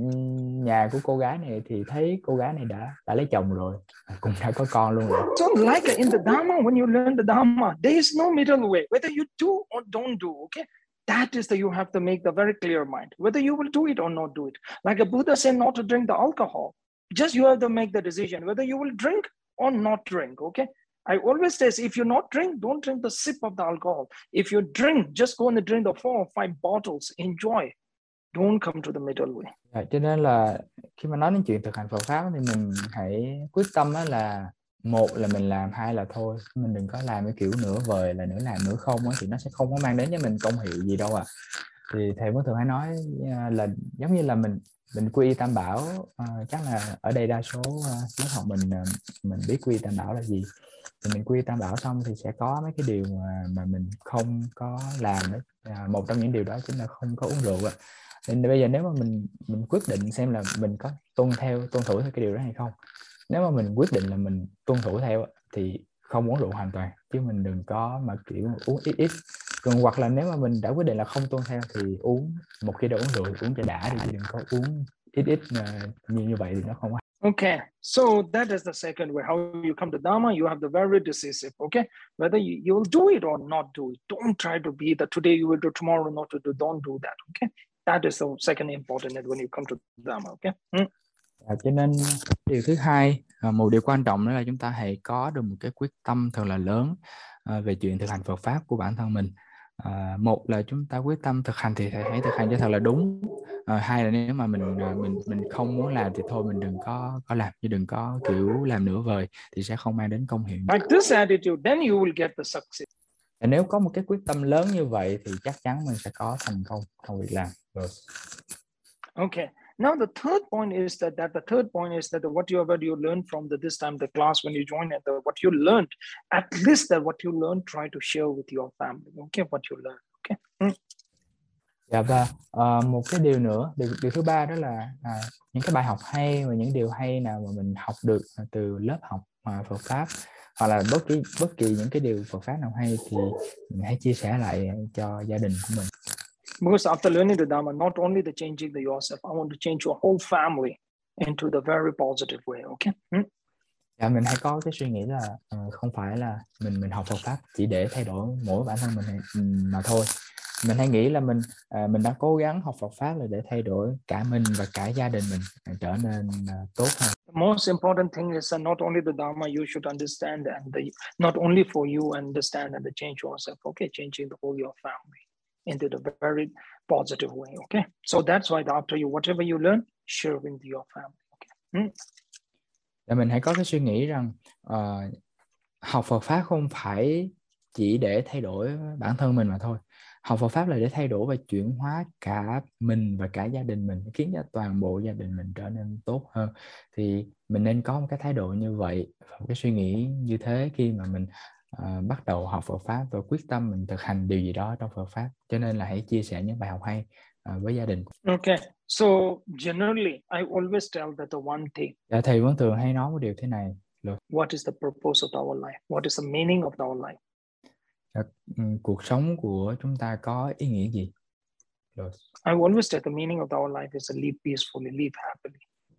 nhà của cô gái này thì thấy cô gái này đã đã lấy chồng rồi, cũng đã có con luôn rồi. So like in the Dharma, when you learn the Dharma, there is no middle way, whether you do or don't do. Okay. That is that you have to make the very clear mind, whether you will do it or not do it. Like a Buddha said not to drink the alcohol. Just you have to make the decision whether you will drink or not drink, okay? I always say, if you not drink, don't drink the sip of the alcohol. If you drink, just go and drink the four or five bottles, enjoy. Don't come to the middle way. À, cho nên là khi mà nói đến chuyện thực hành Phật pháp thì mình hãy quyết tâm đó là một là mình làm, hai là thôi, mình đừng có làm cái kiểu nửa vời là nửa làm nửa không á, thì nó sẽ không có mang đến cho mình công hiệu gì đâu à. Thì thầy vẫn thường hay nói là giống như là mình mình quy y tam bảo, uh, chắc là ở đây đa số uh, lớp học mình uh, mình biết quy y tam bảo là gì, thì mình quy y tam bảo xong thì sẽ có mấy cái điều mà, mà mình không có làm đó. Uh, một trong những điều đó chính là không có uống rượu. Nên bây giờ nếu mà mình mình quyết định xem là mình có tuân theo tuân thủ theo cái điều đó hay không, nếu mà mình quyết định là mình tuân thủ theo thì không uống rượu hoàn toàn, chứ mình đừng có mà kiểu uống ít ít. Còn hoặc là nếu mà mình đã quyết định là không tuân theo thì uống, một khi đã uống rượu thì uống cho đã đi, đừng có uống ít ít như như vậy thì nó không. Okay, so that is the second way. How you come to Dharma, you have the very decisive. Okay, whether you, you will do it or not do it. Don't try to be that today you will do, tomorrow not to do. Don't do that. Okay, that is the second important when you come to Dharma. Okay. Hmm? À, cho nên điều thứ hai, một điều quan trọng đó là chúng ta hãy có được một cái quyết tâm thật là lớn uh, về chuyện thực hành Phật pháp của bản thân mình. À, một là chúng ta quyết tâm thực hành thì hãy thực hành cho thật là đúng. À, hai là nếu mà mình mình mình không muốn làm thì thôi mình đừng có có làm, chứ đừng có kiểu làm nửa vời thì sẽ không mang đến công hiệu. Like this attitude, then you will get the success. Và nếu có một cái quyết tâm lớn như vậy thì chắc chắn mình sẽ có thành công trong việc làm. Rồi. Okay. Now the third point is that, that the third point is that the, whatever you learned from the, this time the class when you join it, the, what you learned, at least that what you learned, try to share with your family. Okay, what you learned. Okay. Mm. Dạ và uh, một cái điều nữa, điều, điều thứ ba đó là à, những cái bài học hay và những điều hay nào mà mình học được từ lớp học uh, Phật pháp, hoặc là bất kỳ bất kỳ những cái điều Phật pháp nào hay thì mình hãy chia sẻ lại cho gia đình của mình. Because after learning the Dharma, not only the changing the yourself, I want to change your whole family into the very positive way. Okay. Mm. Dạ, mình hay có cái suy nghĩ là uh, không phải là mình mình học Phật pháp chỉ để thay đổi mỗi bản thân mình mà thôi. Mình hay nghĩ là mình uh, mình đang cố gắng học Phật pháp là để thay đổi cả mình và cả gia đình mình trở nên uh, tốt hơn. The most important thing is that not only the Dharma you should understand, and the, not only for you understand and to change yourself. Okay, changing the whole your family into the very positive way. Okay, so that's why after you whatever you learn, share with your family. Okay. Mm. Và mình hãy có cái suy nghĩ rằng uh, học Phật pháp không phải chỉ để thay đổi bản thân mình mà thôi. Học Phật pháp là để thay đổi và chuyển hóa cả mình và cả gia đình mình, khiến cho toàn bộ gia đình mình trở nên tốt hơn. Thì mình nên có một cái thái độ như vậy, một cái suy nghĩ như thế khi mà mình uh, bắt đầu học Phật pháp và quyết tâm mình thực hành điều gì đó trong Phật pháp. Cho nên là hãy chia sẻ những bài học hay uh, với gia đình. Okay, so generally I always tell that the one thing. Dạ, thầy vẫn thường hay nói một điều thế này. What is the purpose of our life? What is the meaning of our life? Cuộc sống của chúng ta có ý nghĩa gì? Rồi. I always say the meaning of our life is to live peacefully, live happily.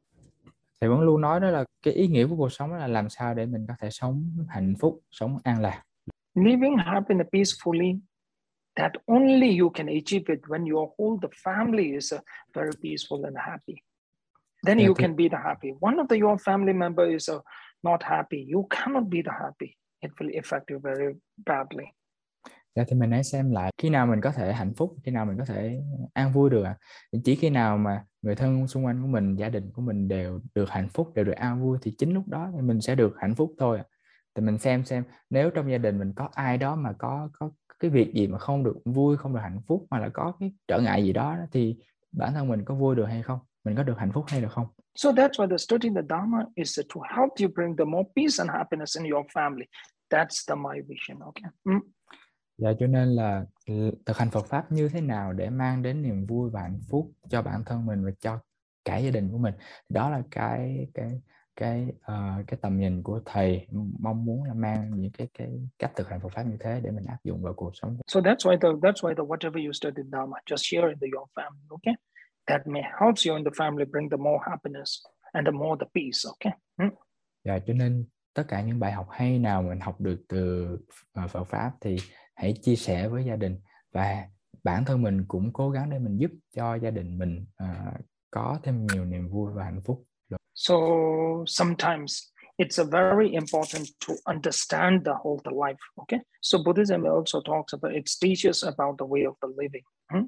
Thầy vẫn luôn nói đó là cái ý nghĩa của cuộc sống là làm sao để mình có thể sống hạnh phúc, sống an lạc. Living happy and peacefully, that only you can achieve it when your whole the family is uh, very peaceful and happy. Then Yeah, you thì... can be the happy. One of the your family member is uh, not happy, you cannot be the happy. It will affect you very badly. Dạ, thì mình hãy xem lại khi nào mình có thể hạnh phúc, khi nào mình có thể an vui được ạ. À? Chỉ khi nào mà người thân xung quanh của mình, gia đình của mình đều được hạnh phúc, đều được an vui thì chính lúc đó thì mình sẽ được hạnh phúc thôi. Thì mình xem xem nếu trong gia đình mình có ai đó mà có có cái việc gì mà không được vui, không được hạnh phúc, hoặc là có cái trở ngại gì đó thì bản thân mình có vui được hay không, mình có được hạnh phúc hay được không. So that's why the studying the Dharma is to help you bring the more peace and happiness in your family. That's the my vision. Okay. Mm. Dạ, cho nên là thực hành Phật pháp như thế nào để mang đến niềm vui và hạnh phúc cho bản thân mình và cho cả gia đình của mình, đó là cái cái cái uh, cái tầm nhìn của thầy mong muốn là mang những cái cái cách thực hành Phật pháp như thế để mình áp dụng vào cuộc sống. So that's why the that's why the whatever you study Dharma, just share it to your family. Okay, that may help you in the family bring the more happiness and the more the peace. Okay. Mm. Dạ, cho nên tất cả những bài học hay nào mình học được từ uh, Phật pháp thì hãy chia sẻ với gia đình, và bản thân mình cũng cố gắng để mình giúp cho gia đình mình uh, có thêm nhiều niềm vui và hạnh phúc. So sometimes it's a very important to understand the whole the life. Okay, so Buddhism also talks about, it teaches about the way of the living. Hmm?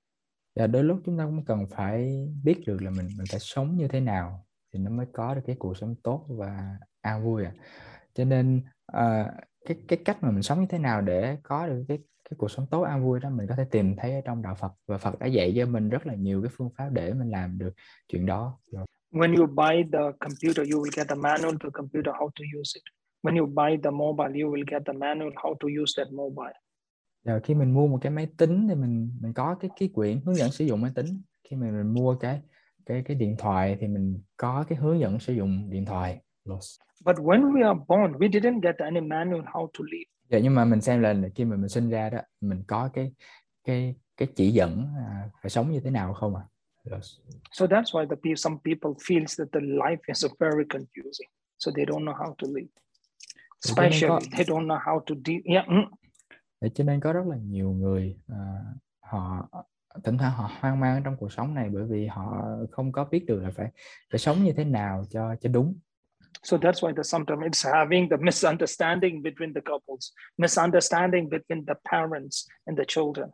Và đôi lúc chúng ta cũng cần phải biết được là mình mình phải sống như thế nào thì nó mới có được cái cuộc sống tốt và an vui à. Cho nên uh, cái cái cách mà mình sống như thế nào để có được cái cái cuộc sống tốt an vui đó mình có thể tìm thấy ở trong đạo Phật, và Phật đã dạy cho mình rất là nhiều cái phương pháp để mình làm được chuyện đó. When you buy the computer, you will get the manual to computer how to use it. When you buy the mobile, you will get the manual how to use that mobile. Rồi khi mình mua một cái máy tính thì mình mình có cái cái quyển hướng dẫn sử dụng máy tính. Khi mà mình mua cái cái cái điện thoại thì mình có cái hướng dẫn sử dụng điện thoại. But when we are born, we didn't get any manual how to live. Dạ, nhưng mà mình xem là khi mà mình sinh ra đó, mình có cái cái cái chỉ dẫn à, phải sống như thế nào không à? Yes. So that's why the some people feels that the life is very confusing, so they don't know how to live. Especially có, they don't know how to deal. Yeah. Để cho nên có rất là nhiều người uh, họ thỉnh thoảng họ hoang mang trong cuộc sống này bởi vì họ không có biết được là phải phải sống như thế nào cho cho đúng. So that's why the sometimes it's having the misunderstanding between the couples, misunderstanding between the parents and the children.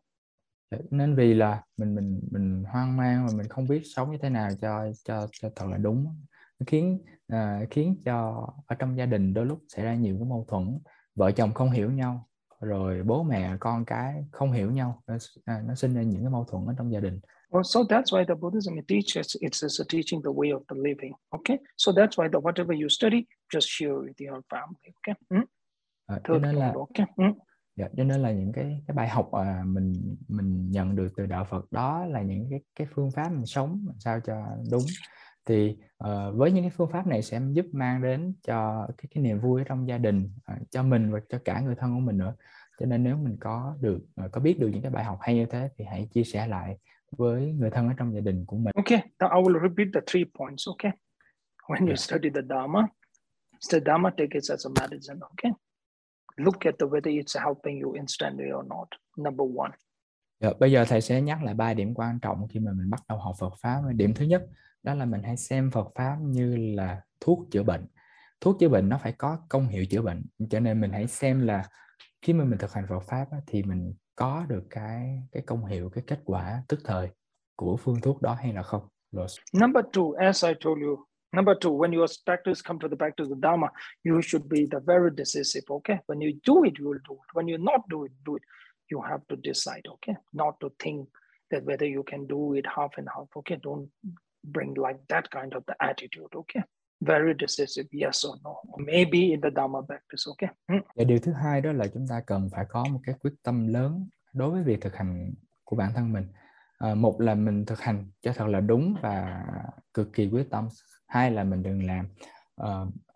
Nên vì là mình mình mình hoang mang và mình không biết sống như thế nào cho cho cho thật là đúng, nó khiến uh, khiến cho ở trong gia đình đôi lúc xảy ra nhiều cái mâu thuẫn, vợ chồng không hiểu nhau, rồi bố mẹ con cái không hiểu nhau, nó, uh, nó sinh ra những cái mâu thuẫn ở trong gia đình. Well, so that's why the Buddhism it teaches it's just a teaching the way of the living. Okay, so that's why the whatever you study, just share with your family. Okay. Mm? Uh, cho nên là okay. Mm? Dạ, cho nên là những cái cái bài học à, mình mình nhận được từ đạo Phật đó là những cái cái phương pháp mình sống làm sao cho đúng. Thì uh, với những cái phương pháp này sẽ giúp mang đến cho cái cái niềm vui ở trong gia đình, uh, cho mình và cho cả người thân của mình nữa. Cho nên nếu mình có được uh, có biết được những cái bài học hay như thế thì hãy chia sẻ lại với người thân ở trong gia đình của mình. Okay, now I will repeat the three points. Okay, when you yeah. study the Dharma, the Dharma take it as a medicine. Okay. Look at the whether it's helping you instantly or not. Number one. Dạ, bây giờ thầy sẽ nhắc lại ba điểm quan trọng khi mà mình bắt đầu học Phật pháp. Điểm thứ nhất đó là mình hãy xem Phật pháp như là thuốc chữa bệnh. Thuốc chữa bệnh nó phải có công hiệu chữa bệnh, cho nên mình hãy xem là khi mà mình thực hành Phật pháp thì mình có được cái cái công hiệu, cái kết quả tức thời của phương thuốc đó hay là không. Rồi. Number two, as I told you, number two, when your practice come to the practice of Dharma, you should be the very decisive. Okay, when you do it, you will do it. When you not do it, do it. You have to decide. Okay, not to think that whether you can do it half and half. Okay, don't bring like that kind of the attitude. Okay, very decisive, yes or no, or maybe in the Dharma practice. Okay. Hmm. Và điều thứ hai đó là chúng ta cần phải có một cái quyết tâm lớn đối với việc thực hành của bản thân mình. À, một là mình thực hành cho thật là đúng và cực kỳ quyết tâm. Hai là mình đừng làm à,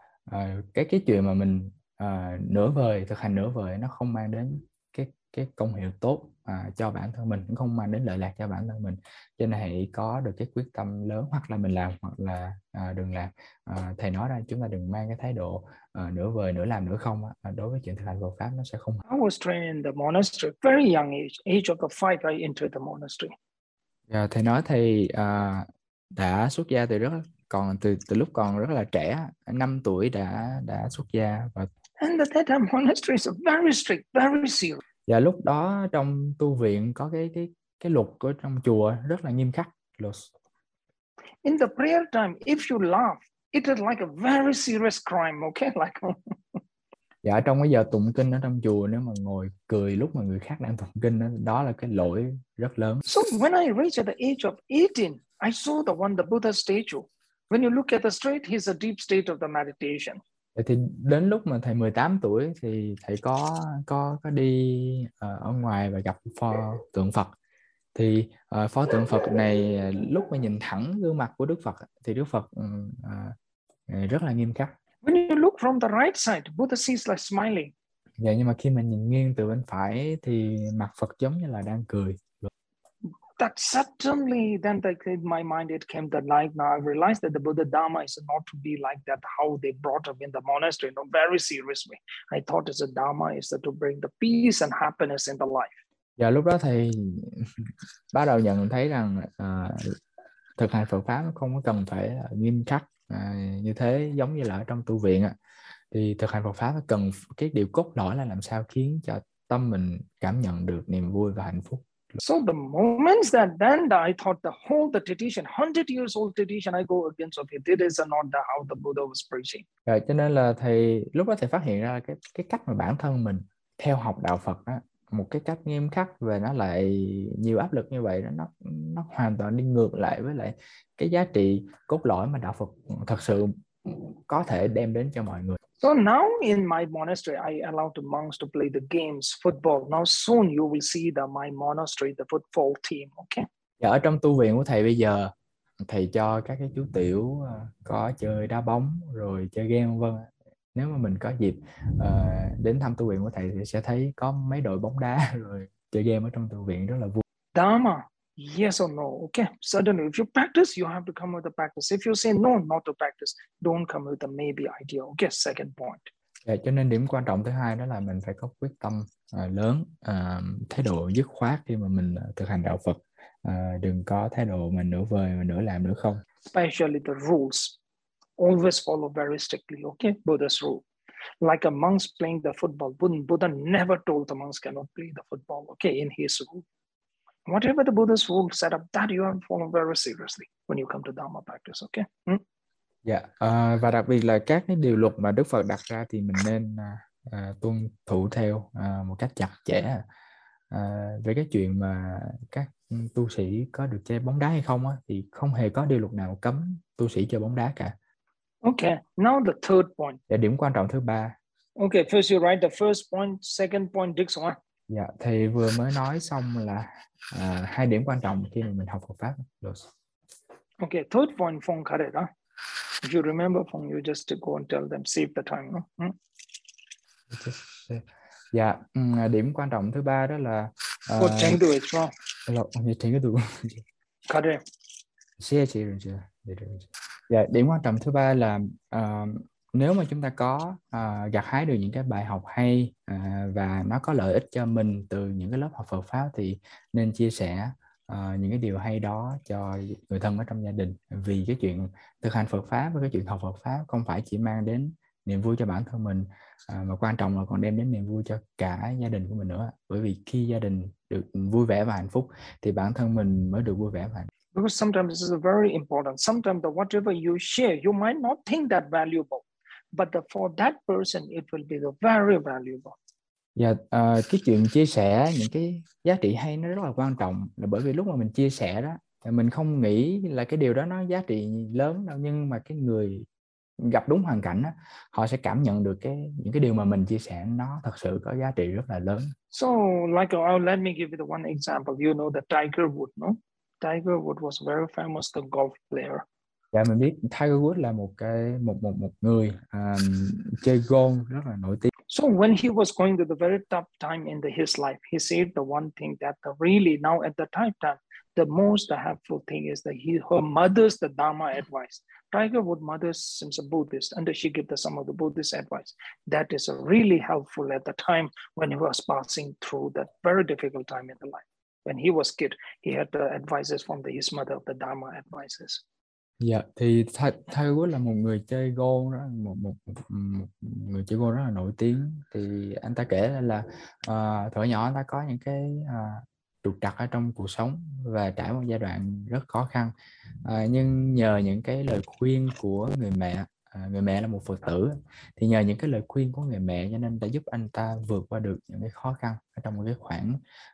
à, cái cái chuyện mà mình à, nửa vời, thực hành nửa vời nó không mang đến cái cái công hiệu tốt à, cho bản thân mình, cũng không mang đến lợi lạc cho bản thân mình. Cho nên hãy có được cái quyết tâm lớn, hoặc là mình làm hoặc là à, đừng làm. À, thầy nói ra chúng ta đừng mang cái thái độ à, nửa vời nửa làm nửa không. À, đối với chuyện thực hành Phật pháp nó sẽ không. I was trained in the monastery very young age, age of the five I entered the monastery. À, thầy nói thầy à, đã xuất gia từ rất còn từ từ lúc còn rất là trẻ, năm tuổi đã đã xuất gia. Và and that time monastery is very strict, very serious. Và lúc đó trong tu viện có cái cái cái luật của trong chùa rất là nghiêm khắc. In the prayer time, if you laugh, it is like a very serious crime. Okay, like. Dạ, trong cái giờ tụng kinh ở trong chùa, nếu mà ngồi cười lúc mà người khác đang tụng kinh đó, đó là cái lỗi rất lớn. So when I reached at the age of eighteen, I saw the one the Buddha statue. When you look at the straight, he's a deep state of the meditation. Thì đến lúc mà thầy mười tám tuổi thì thầy có có có đi uh, ở ngoài và gặp pho tượng Phật. Thì uh, pho tượng Phật này lúc mà nhìn thẳng gương mặt của Đức Phật thì Đức Phật uh, rất là nghiêm khắc. When you look from the right side, Buddha seems like smiling. Dạ, nhưng mà khi mà nhìn nghiêng từ bên phải thì mặt Phật giống như là đang cười. That suddenly, then the, in my mind, it came the light. Now I realized that the Buddha Dharma is not to be like that, how they brought up in the monastery, no, very seriously. I thought as a Dharma is to bring the peace and happiness in the life. Dạ, lúc đó thầy bắt đầu nhận thấy rằng uh, thực hành Phật pháp không có cần phải nghiêm khắc uh, như thế, giống như là ở trong tu viện ạ. Thì thực hành Phật pháp cần cái điều cốt lõi là làm sao khiến cho tâm mình cảm nhận được niềm vui và hạnh phúc. So the moments that then I thought the whole the tradition, one hundred years old tradition, I go against, okay, this is not the, how the Buddha was preaching. Rồi, cho nên là thầy lúc đó thầy phát hiện ra cái cái cách mà bản thân mình theo học đạo Phật đó, một cái cách nghiêm khắc và nó lại nhiều áp lực như vậy đó, nó nó hoàn toàn đi ngược lại với lại cái giá trị cốt lõi mà đạo Phật thật sự có thể đem đến cho mọi người. So now in my monastery, I allow the monks to play the games, football. Now soon you will see the my monastery, the football team. Okay. Và ở trong tu viện của thầy bây giờ, thầy cho các cái chú tiểu có chơi đá bóng rồi chơi game vân. Nếu mà mình có dịp uh, đến thăm tu viện của thầy thì sẽ thấy có mấy đội bóng đá rồi chơi game ở trong tu viện rất là vui. Dharma, yes or no? Okay. Suddenly, if you practice, you have to come with the practice. If you say no, not to practice, don't come with the maybe idea. Okay. Second point. Yeah, cho nên điểm quan trọng thứ hai đó là mình phải có quyết tâm uh, lớn, uh, thái độ dứt khoát khi mà mình uh, thực hành đạo Phật. Uh, đừng có thái độ mà nửa vời mà nửa làm nửa không. Especially the rules. always follow very strictly, okay, Buddha's rule. Like a monk playing the football, Buddha never told the monks cannot play the football, okay, in his rule. Whatever the Buddha's rule set up, that you have to follow very seriously when you come to Dharma practice, okay? Hmm? Dạ, à, và đặc biệt là các cái điều luật mà Đức Phật đặt ra thì mình nên à, à, tuân thủ theo à, một cách chặt chẽ. À, về cái chuyện mà các tu sĩ có được chơi bóng đá hay không á, thì không hề có điều luật nào cấm tu sĩ chơi bóng đá cả. Okay, now the third point. Và điểm quan trọng thứ ba. Okay, first you write the first point, second point, Dixon. Dạ, thầy vừa mới nói xong là à, hai điểm quan trọng khi mà mình học Phật pháp. Okay, third point, Phong Kharet, huh? If you remember, Phong, you just go and tell them, save the time. Huh? Hmm? Dạ, điểm quan trọng thứ ba đó là uh, Kharet. Dạ, điểm quan trọng thứ ba là uh, nếu mà chúng ta có uh, gặt hái được những cái bài học hay uh, và nó có lợi ích cho mình từ những cái lớp học Phật pháp thì nên chia sẻ uh, những cái điều hay đó cho người thân ở trong gia đình, vì cái chuyện thực hành Phật pháp và cái chuyện học Phật pháp không phải chỉ mang đến niềm vui cho bản thân mình uh, mà quan trọng là còn đem đến niềm vui cho cả gia đình của mình nữa, bởi vì khi gia đình được vui vẻ và hạnh phúc thì bản thân mình mới được vui vẻ và hạnh phúc. Because sometimes this is very important. Sometimes the whatever you share, you might not think that valuable, but the, for that person, it will be the very valuable. Dạ, uh, cái chuyện chia sẻ những cái giá trị hay nó rất là quan trọng, là bởi vì lúc mà mình chia sẻ đó, mình không nghĩ là cái điều đó nó giá trị lớn đâu, nhưng mà cái người gặp đúng hoàn cảnh đó, họ sẽ cảm nhận được cái những cái điều mà mình chia sẻ nó thật sự có giá trị rất là lớn. So, like, oh, let me give you the one example. You know the Tiger Woods, no? Tiger Woods was very famous, the golf player. Dạ, mình biết Tiger Woods là một cái một một một người um, chơi golf rất là nổi tiếng. So when he was going through the very tough time in the, his life, he said the one thing that the really now at the time time the most helpful thing is that he her mother's the Dharma advice. Tiger Woods' mother seems a Buddhist, and she gave the some of the Buddhist advice that is really helpful at the time when he was passing through that very difficult time in the life. When he was kid, he had the advices from the, his mother of the Dharma advices. Dạ, thì Tiger Woods là một người chơi golf đó, một, một, một người chơi golf rất là nổi tiếng. Thì anh ta kể là uh, thuở nhỏ anh ta có những cái uh, trục trặc ở trong cuộc sống và trải một giai đoạn rất khó khăn. Uh, nhưng nhờ những cái lời khuyên của người mẹ, uh, người mẹ là một Phật tử, thì nhờ những cái lời khuyên của người mẹ cho nên đã giúp anh ta vượt qua được những cái khó khăn ở trong một cái khoảng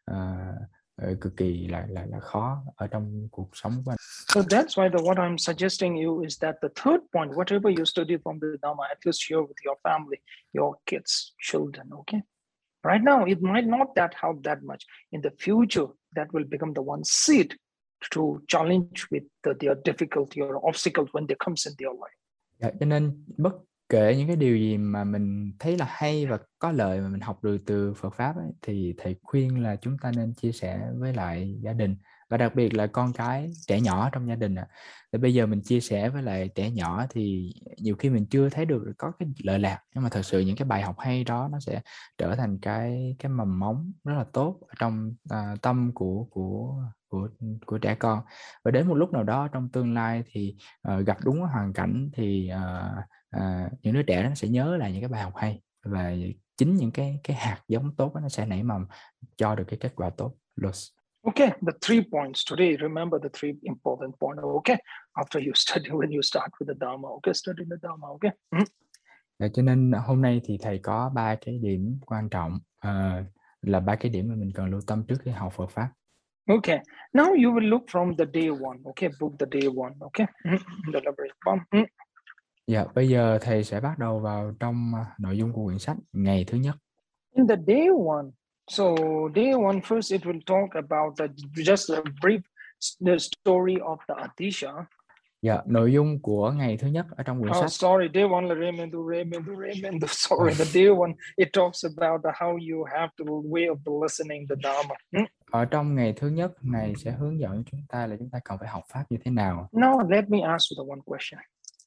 uh, cực kỳ là, là là khó ở trong cuộc sống của anh. So that's why the what I'm suggesting you is that the third point, whatever you study from the Dharma, at least share with your family, your kids, children, okay? Right now, it might not that help that much. In the future, that will become the one seed to challenge with the, their difficulty or obstacles when they comes in their life. Dạ, cho nên bất kể những cái điều gì mà mình thấy là hay và có lợi mà mình học được từ Phật pháp ấy, thì thầy khuyên là chúng ta nên chia sẻ với lại gia đình, và đặc biệt là con cái trẻ nhỏ trong gia đình. Thì bây giờ mình chia sẻ với lại trẻ nhỏ thì nhiều khi mình chưa thấy được có cái lợi lạc, nhưng mà thật sự những cái bài học hay đó nó sẽ trở thành cái cái mầm móng rất là tốt ở trong uh, tâm của của của của trẻ con, và đến một lúc nào đó trong tương lai thì uh, gặp đúng hoàn cảnh thì uh, uh, những đứa trẻ nó sẽ nhớ lại những cái bài học hay, và chính những cái cái hạt giống tốt đó, nó sẽ nảy mầm cho được cái kết quả tốt. Okay, the three points today. Remember the three important points. Okay, after you study, when you start with the Dharma. Okay, study the Dharma. Okay. Mm-hmm. Dạ, cho nên hôm nay thì thầy có ba cái điểm quan trọng, uh, là ba cái điểm mà mình cần lưu tâm trước khi học Phật pháp. Okay, now you will look from the day one. Okay, book the day one. Okay, mm-hmm. The mm-hmm. Dạ, bây giờ thầy sẽ bắt đầu vào trong uh, nội dung của quyển sách ngày thứ nhất. In the day one. So day one, first it will talk about the, just a brief the story of the Atisha. Dạ, nội dung của ngày thứ nhất ở trong quyển oh, sách. Sorry, day one là Remendu, Remendu, Remendu. Sorry, the day one it talks about the how you have to way of listening the Dharma. Hmm? Ở trong ngày thứ nhất này sẽ hướng dẫn chúng ta là chúng ta cần phải học pháp như thế nào. Now let me ask you the one question.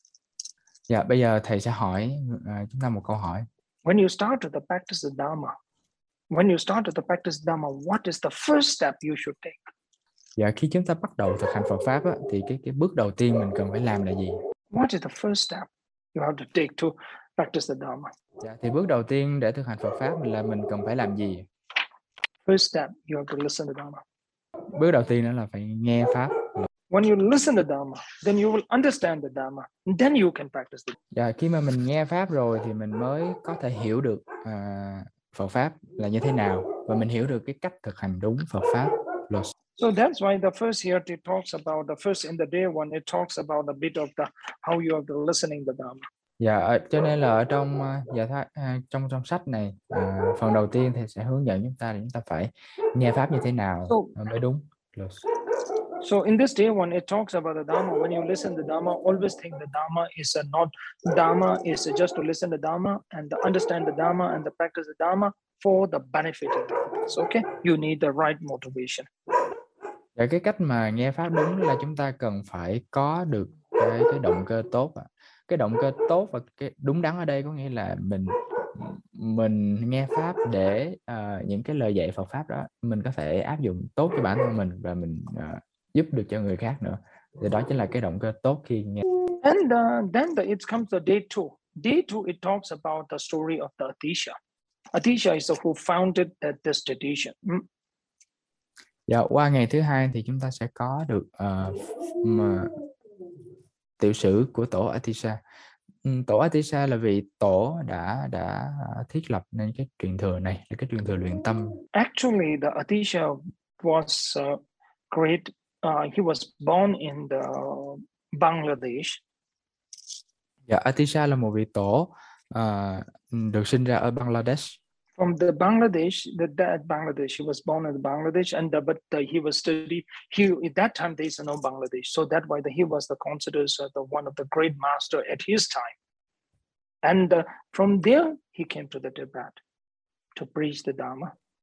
Dạ, bây giờ thầy sẽ hỏi uh, chúng ta một câu hỏi. When you start to the practice the Dharma, when you start to the practice Dharma, what is the first step you should take? Dạ, khi chúng ta bắt đầu thực hành Phật pháp á, thì cái cái bước đầu tiên mình cần phải làm là gì? What is the first step you have to take to practice the Dharma? Dạ, thì bước đầu tiên để thực hành Phật pháp là mình cần phải làm gì? First step, you have to listen to Dharma. Bước đầu tiên đó là phải nghe pháp. When you listen to Dharma, then you will understand the Dharma, and then you can practice it. Dạ, khi mà mình nghe pháp rồi thì mình mới có thể hiểu được uh, Phật pháp là như thế nào và mình hiểu được cái cách thực hành đúng Phật pháp. So that's why the first here it talks about the first in the day one it talks about a bit of the how you have to listening the Dharma. Dạ, cho nên là ở trong uh, dạ th- uh, trong trong sách này uh, phần đầu tiên thì sẽ hướng dẫn chúng ta là chúng ta phải nghe pháp như thế nào so, mới đúng. So in this day one, it talks about the Dharma. When you listen to Dharma, always think the Dharma is a not Dharma is just to listen to Dharma and to understand the Dharma and to practice the Dharma for the benefit of others. Okay, you need the right motivation. Dạ, cái cách mà nghe pháp đúng là chúng ta cần phải có được cái cái động cơ tốt. Cái động cơ tốt và cái đúng đắn ở đây có nghĩa là mình mình nghe pháp để uh, những cái lời dạy Phật pháp đó mình có thể áp dụng tốt cho bản thân mình và mình uh, giúp được cho người khác nữa. Thì đó chính là cái động cơ tốt khi nghe. And uh, then the, it comes to day two. Day two it talks about the story of the Atisha. Atisha is the who founded that this tradition. Mm. Dạ, qua ngày thứ hai thì chúng ta sẽ có được uh, mà tiểu sử của tổ Atisha. Tổ Atisha là vì tổ đã đã thiết lập nên cái truyền thừa này, là cái truyền thừa luyện tâm. Actually, the Atisha was uh, great. Uh, he was born in the Bangladesh. Dạ, Atisha là một vị tổ uh, được sinh ra ở Bangladesh. From the Bangladesh, the dad Bangladesh, he was born in Bangladesh, and the, but the, he was studied. He at that time there is no Bangladesh, so that why the, he was the considered uh, the one of the great master at his time. And uh, from there he came to the Tibet to preach the Dharma.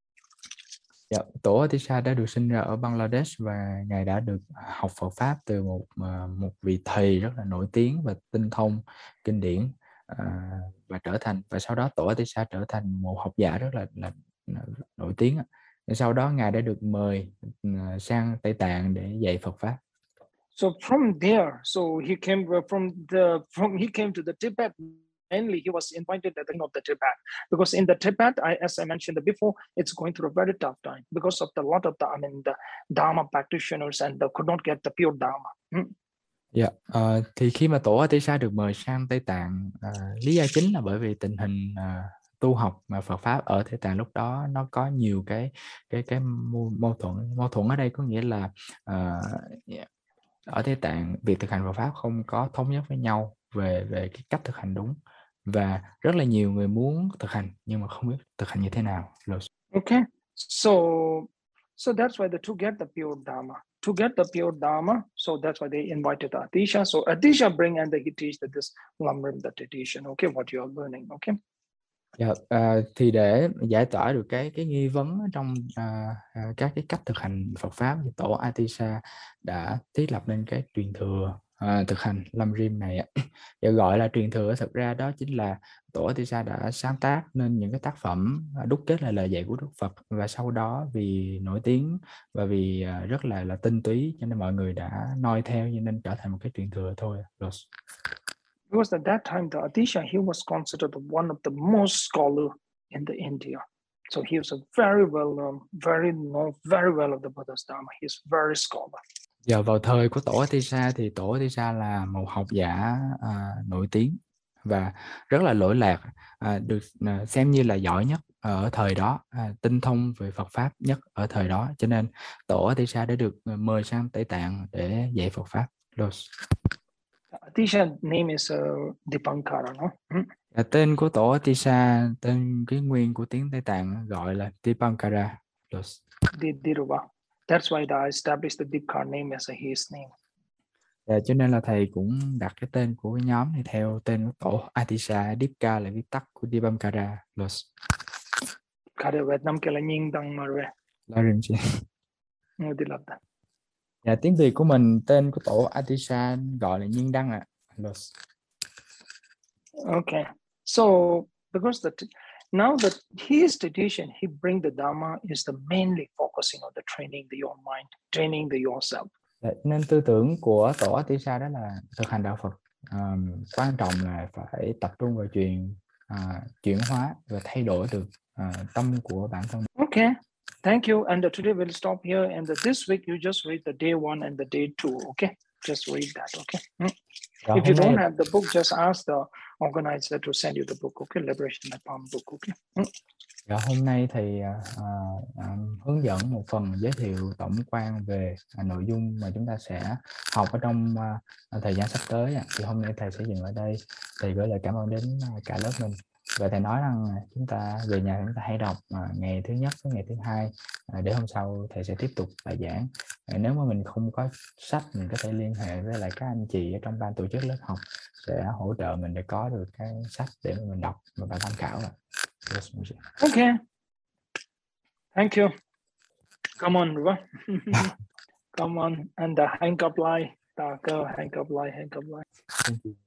Dạ, tổ Atisha đã được sinh ra ở Bangladesh và ngài đã được học Phật pháp từ một một vị thầy rất là nổi tiếng và tinh thông kinh điển uh, và trở thành và sau đó tổ Atisha trở thành một học giả rất là, là, là nổi tiếng. Sau đó ngài đã được mời uh, sang Tây Tạng để dạy Phật pháp. So from there, so he came from the from he came to the Tibet. Mainly, he was invited at the end of the Tibet because in the Tibet, I, as I mentioned before, it's going through a very tough time because of the lot of the I mean the Dharma practitioners and they could not get the pure Dharma. Hmm. Dạ, uh, thì khi mà tổ Atisha được mời sang Tây Tạng, uh, lý do chính là bởi vì tình hình uh, tu học mà Phật pháp ở Tây Tạng lúc đó nó có nhiều cái cái cái mâu thuẫn. Mâu thuẫn ở đây có nghĩa là uh, ở Tây Tạng việc thực hành Phật pháp không có thống nhất với nhau về về cái cách thực hành đúng và rất là nhiều người muốn thực hành nhưng mà không biết thực hành như thế nào. Okay, so so that's why the to get the pure Dharma, to get the pure Dharma, so that's why they invited Atisha. So Atisha bring and they teach that this Lamrim the tradition. Okay, what you are learning. Okay. Dạ, uh, thì để giải tỏa được cái cái nghi vấn trong uh, các cái cách thực hành Phật pháp thì tổ Atisha đã thiết lập nên cái truyền thừa uh, thực hành Lamrim này. Và gọi là truyền thừa thực ra đó chính là tổ Atisha đã sáng tác nên những cái tác phẩm đúc kết lại lời dạy của Đức Phật và sau đó vì nổi tiếng và vì uh, rất là là tinh túy cho nên mọi người đã noi theo cho nên trở thành một cái truyền thừa thôi. Rồi. Because at that time, the Atisha, he was considered one of the most scholar in the India. So he was a very well known, very known, very well of the Buddha's Dharma. He's very scholar. Giờ vào thời của tổ Atisha thì tổ Atisha là một học giả uh, nổi tiếng và rất là lỗi lạc, uh, được uh, xem như là giỏi nhất ở thời đó, uh, tinh thông về Phật pháp nhất ở thời đó, cho nên tổ Atisha đã được uh, mời sang Tây Tạng để dạy Phật pháp. Los. Atisha name is uh, Dipankara, no? Hmm? Và tên của tổ Atisha, tên cái nguyên của tiếng Tây Tạng gọi là Dipankara. Los. Diruva. That's why I established the Dipkar name as a his name. Và cho nên là thầy cũng đặt cái tên của cái nhóm này theo tên của tổ Atisha. Dipka là viết tắt của Dipankara. Los. Kare Vietnam ke la nying dang marwe. Lo rừng chị. Ngudi labda. Dạ, tiếng Việt của mình tên của tổ Atisha gọi là Nhiên Đăng ạ. Los. Okay. So because the now that his tradition, he bring the Dharma is the mainly focusing on the training the your mind, training the yourself. Nên tư tưởng của tổ Atisha đó là thực hành đạo Phật um, quan trọng là phải tập trung vào chuyện uh, chuyển hóa và thay đổi được uh, tâm của bản thân. Okay, thank you. And uh, today we'll stop here. And uh, this week you just read the day one and the day two. Okay, just read that. Okay. Mm. Và If you hôm nay don't have the book, just ask the organizer to send you the book. Okay, Liberation at Palm book. Okay. Mm. Và hôm nay thì uh, uh, hướng dẫn một phần giới thiệu tổng quan về uh, nội dung mà chúng ta sẽ học ở trong uh, thời gian sắp tới. Thì hôm nay thầy sẽ dừng ở đây. Thầy gửi lời cảm ơn đến uh, cả lớp mình. Và thầy nói rằng uh, chúng ta về nhà chúng ta hãy đọc uh, ngày thứ nhất với ngày thứ hai uh, để hôm sau thầy sẽ tiếp tục bài giảng. Uh, nếu mà mình không có sách, mình có thể liên hệ với lại các anh chị ở trong ban tổ chức lớp học sẽ hỗ trợ mình để có được cái sách để mà mình đọc và tham khảo. Yes, okay. Thank you. Come on, Ruva. Come on. And the hang up line. Hang up line, hang up line. Thank you.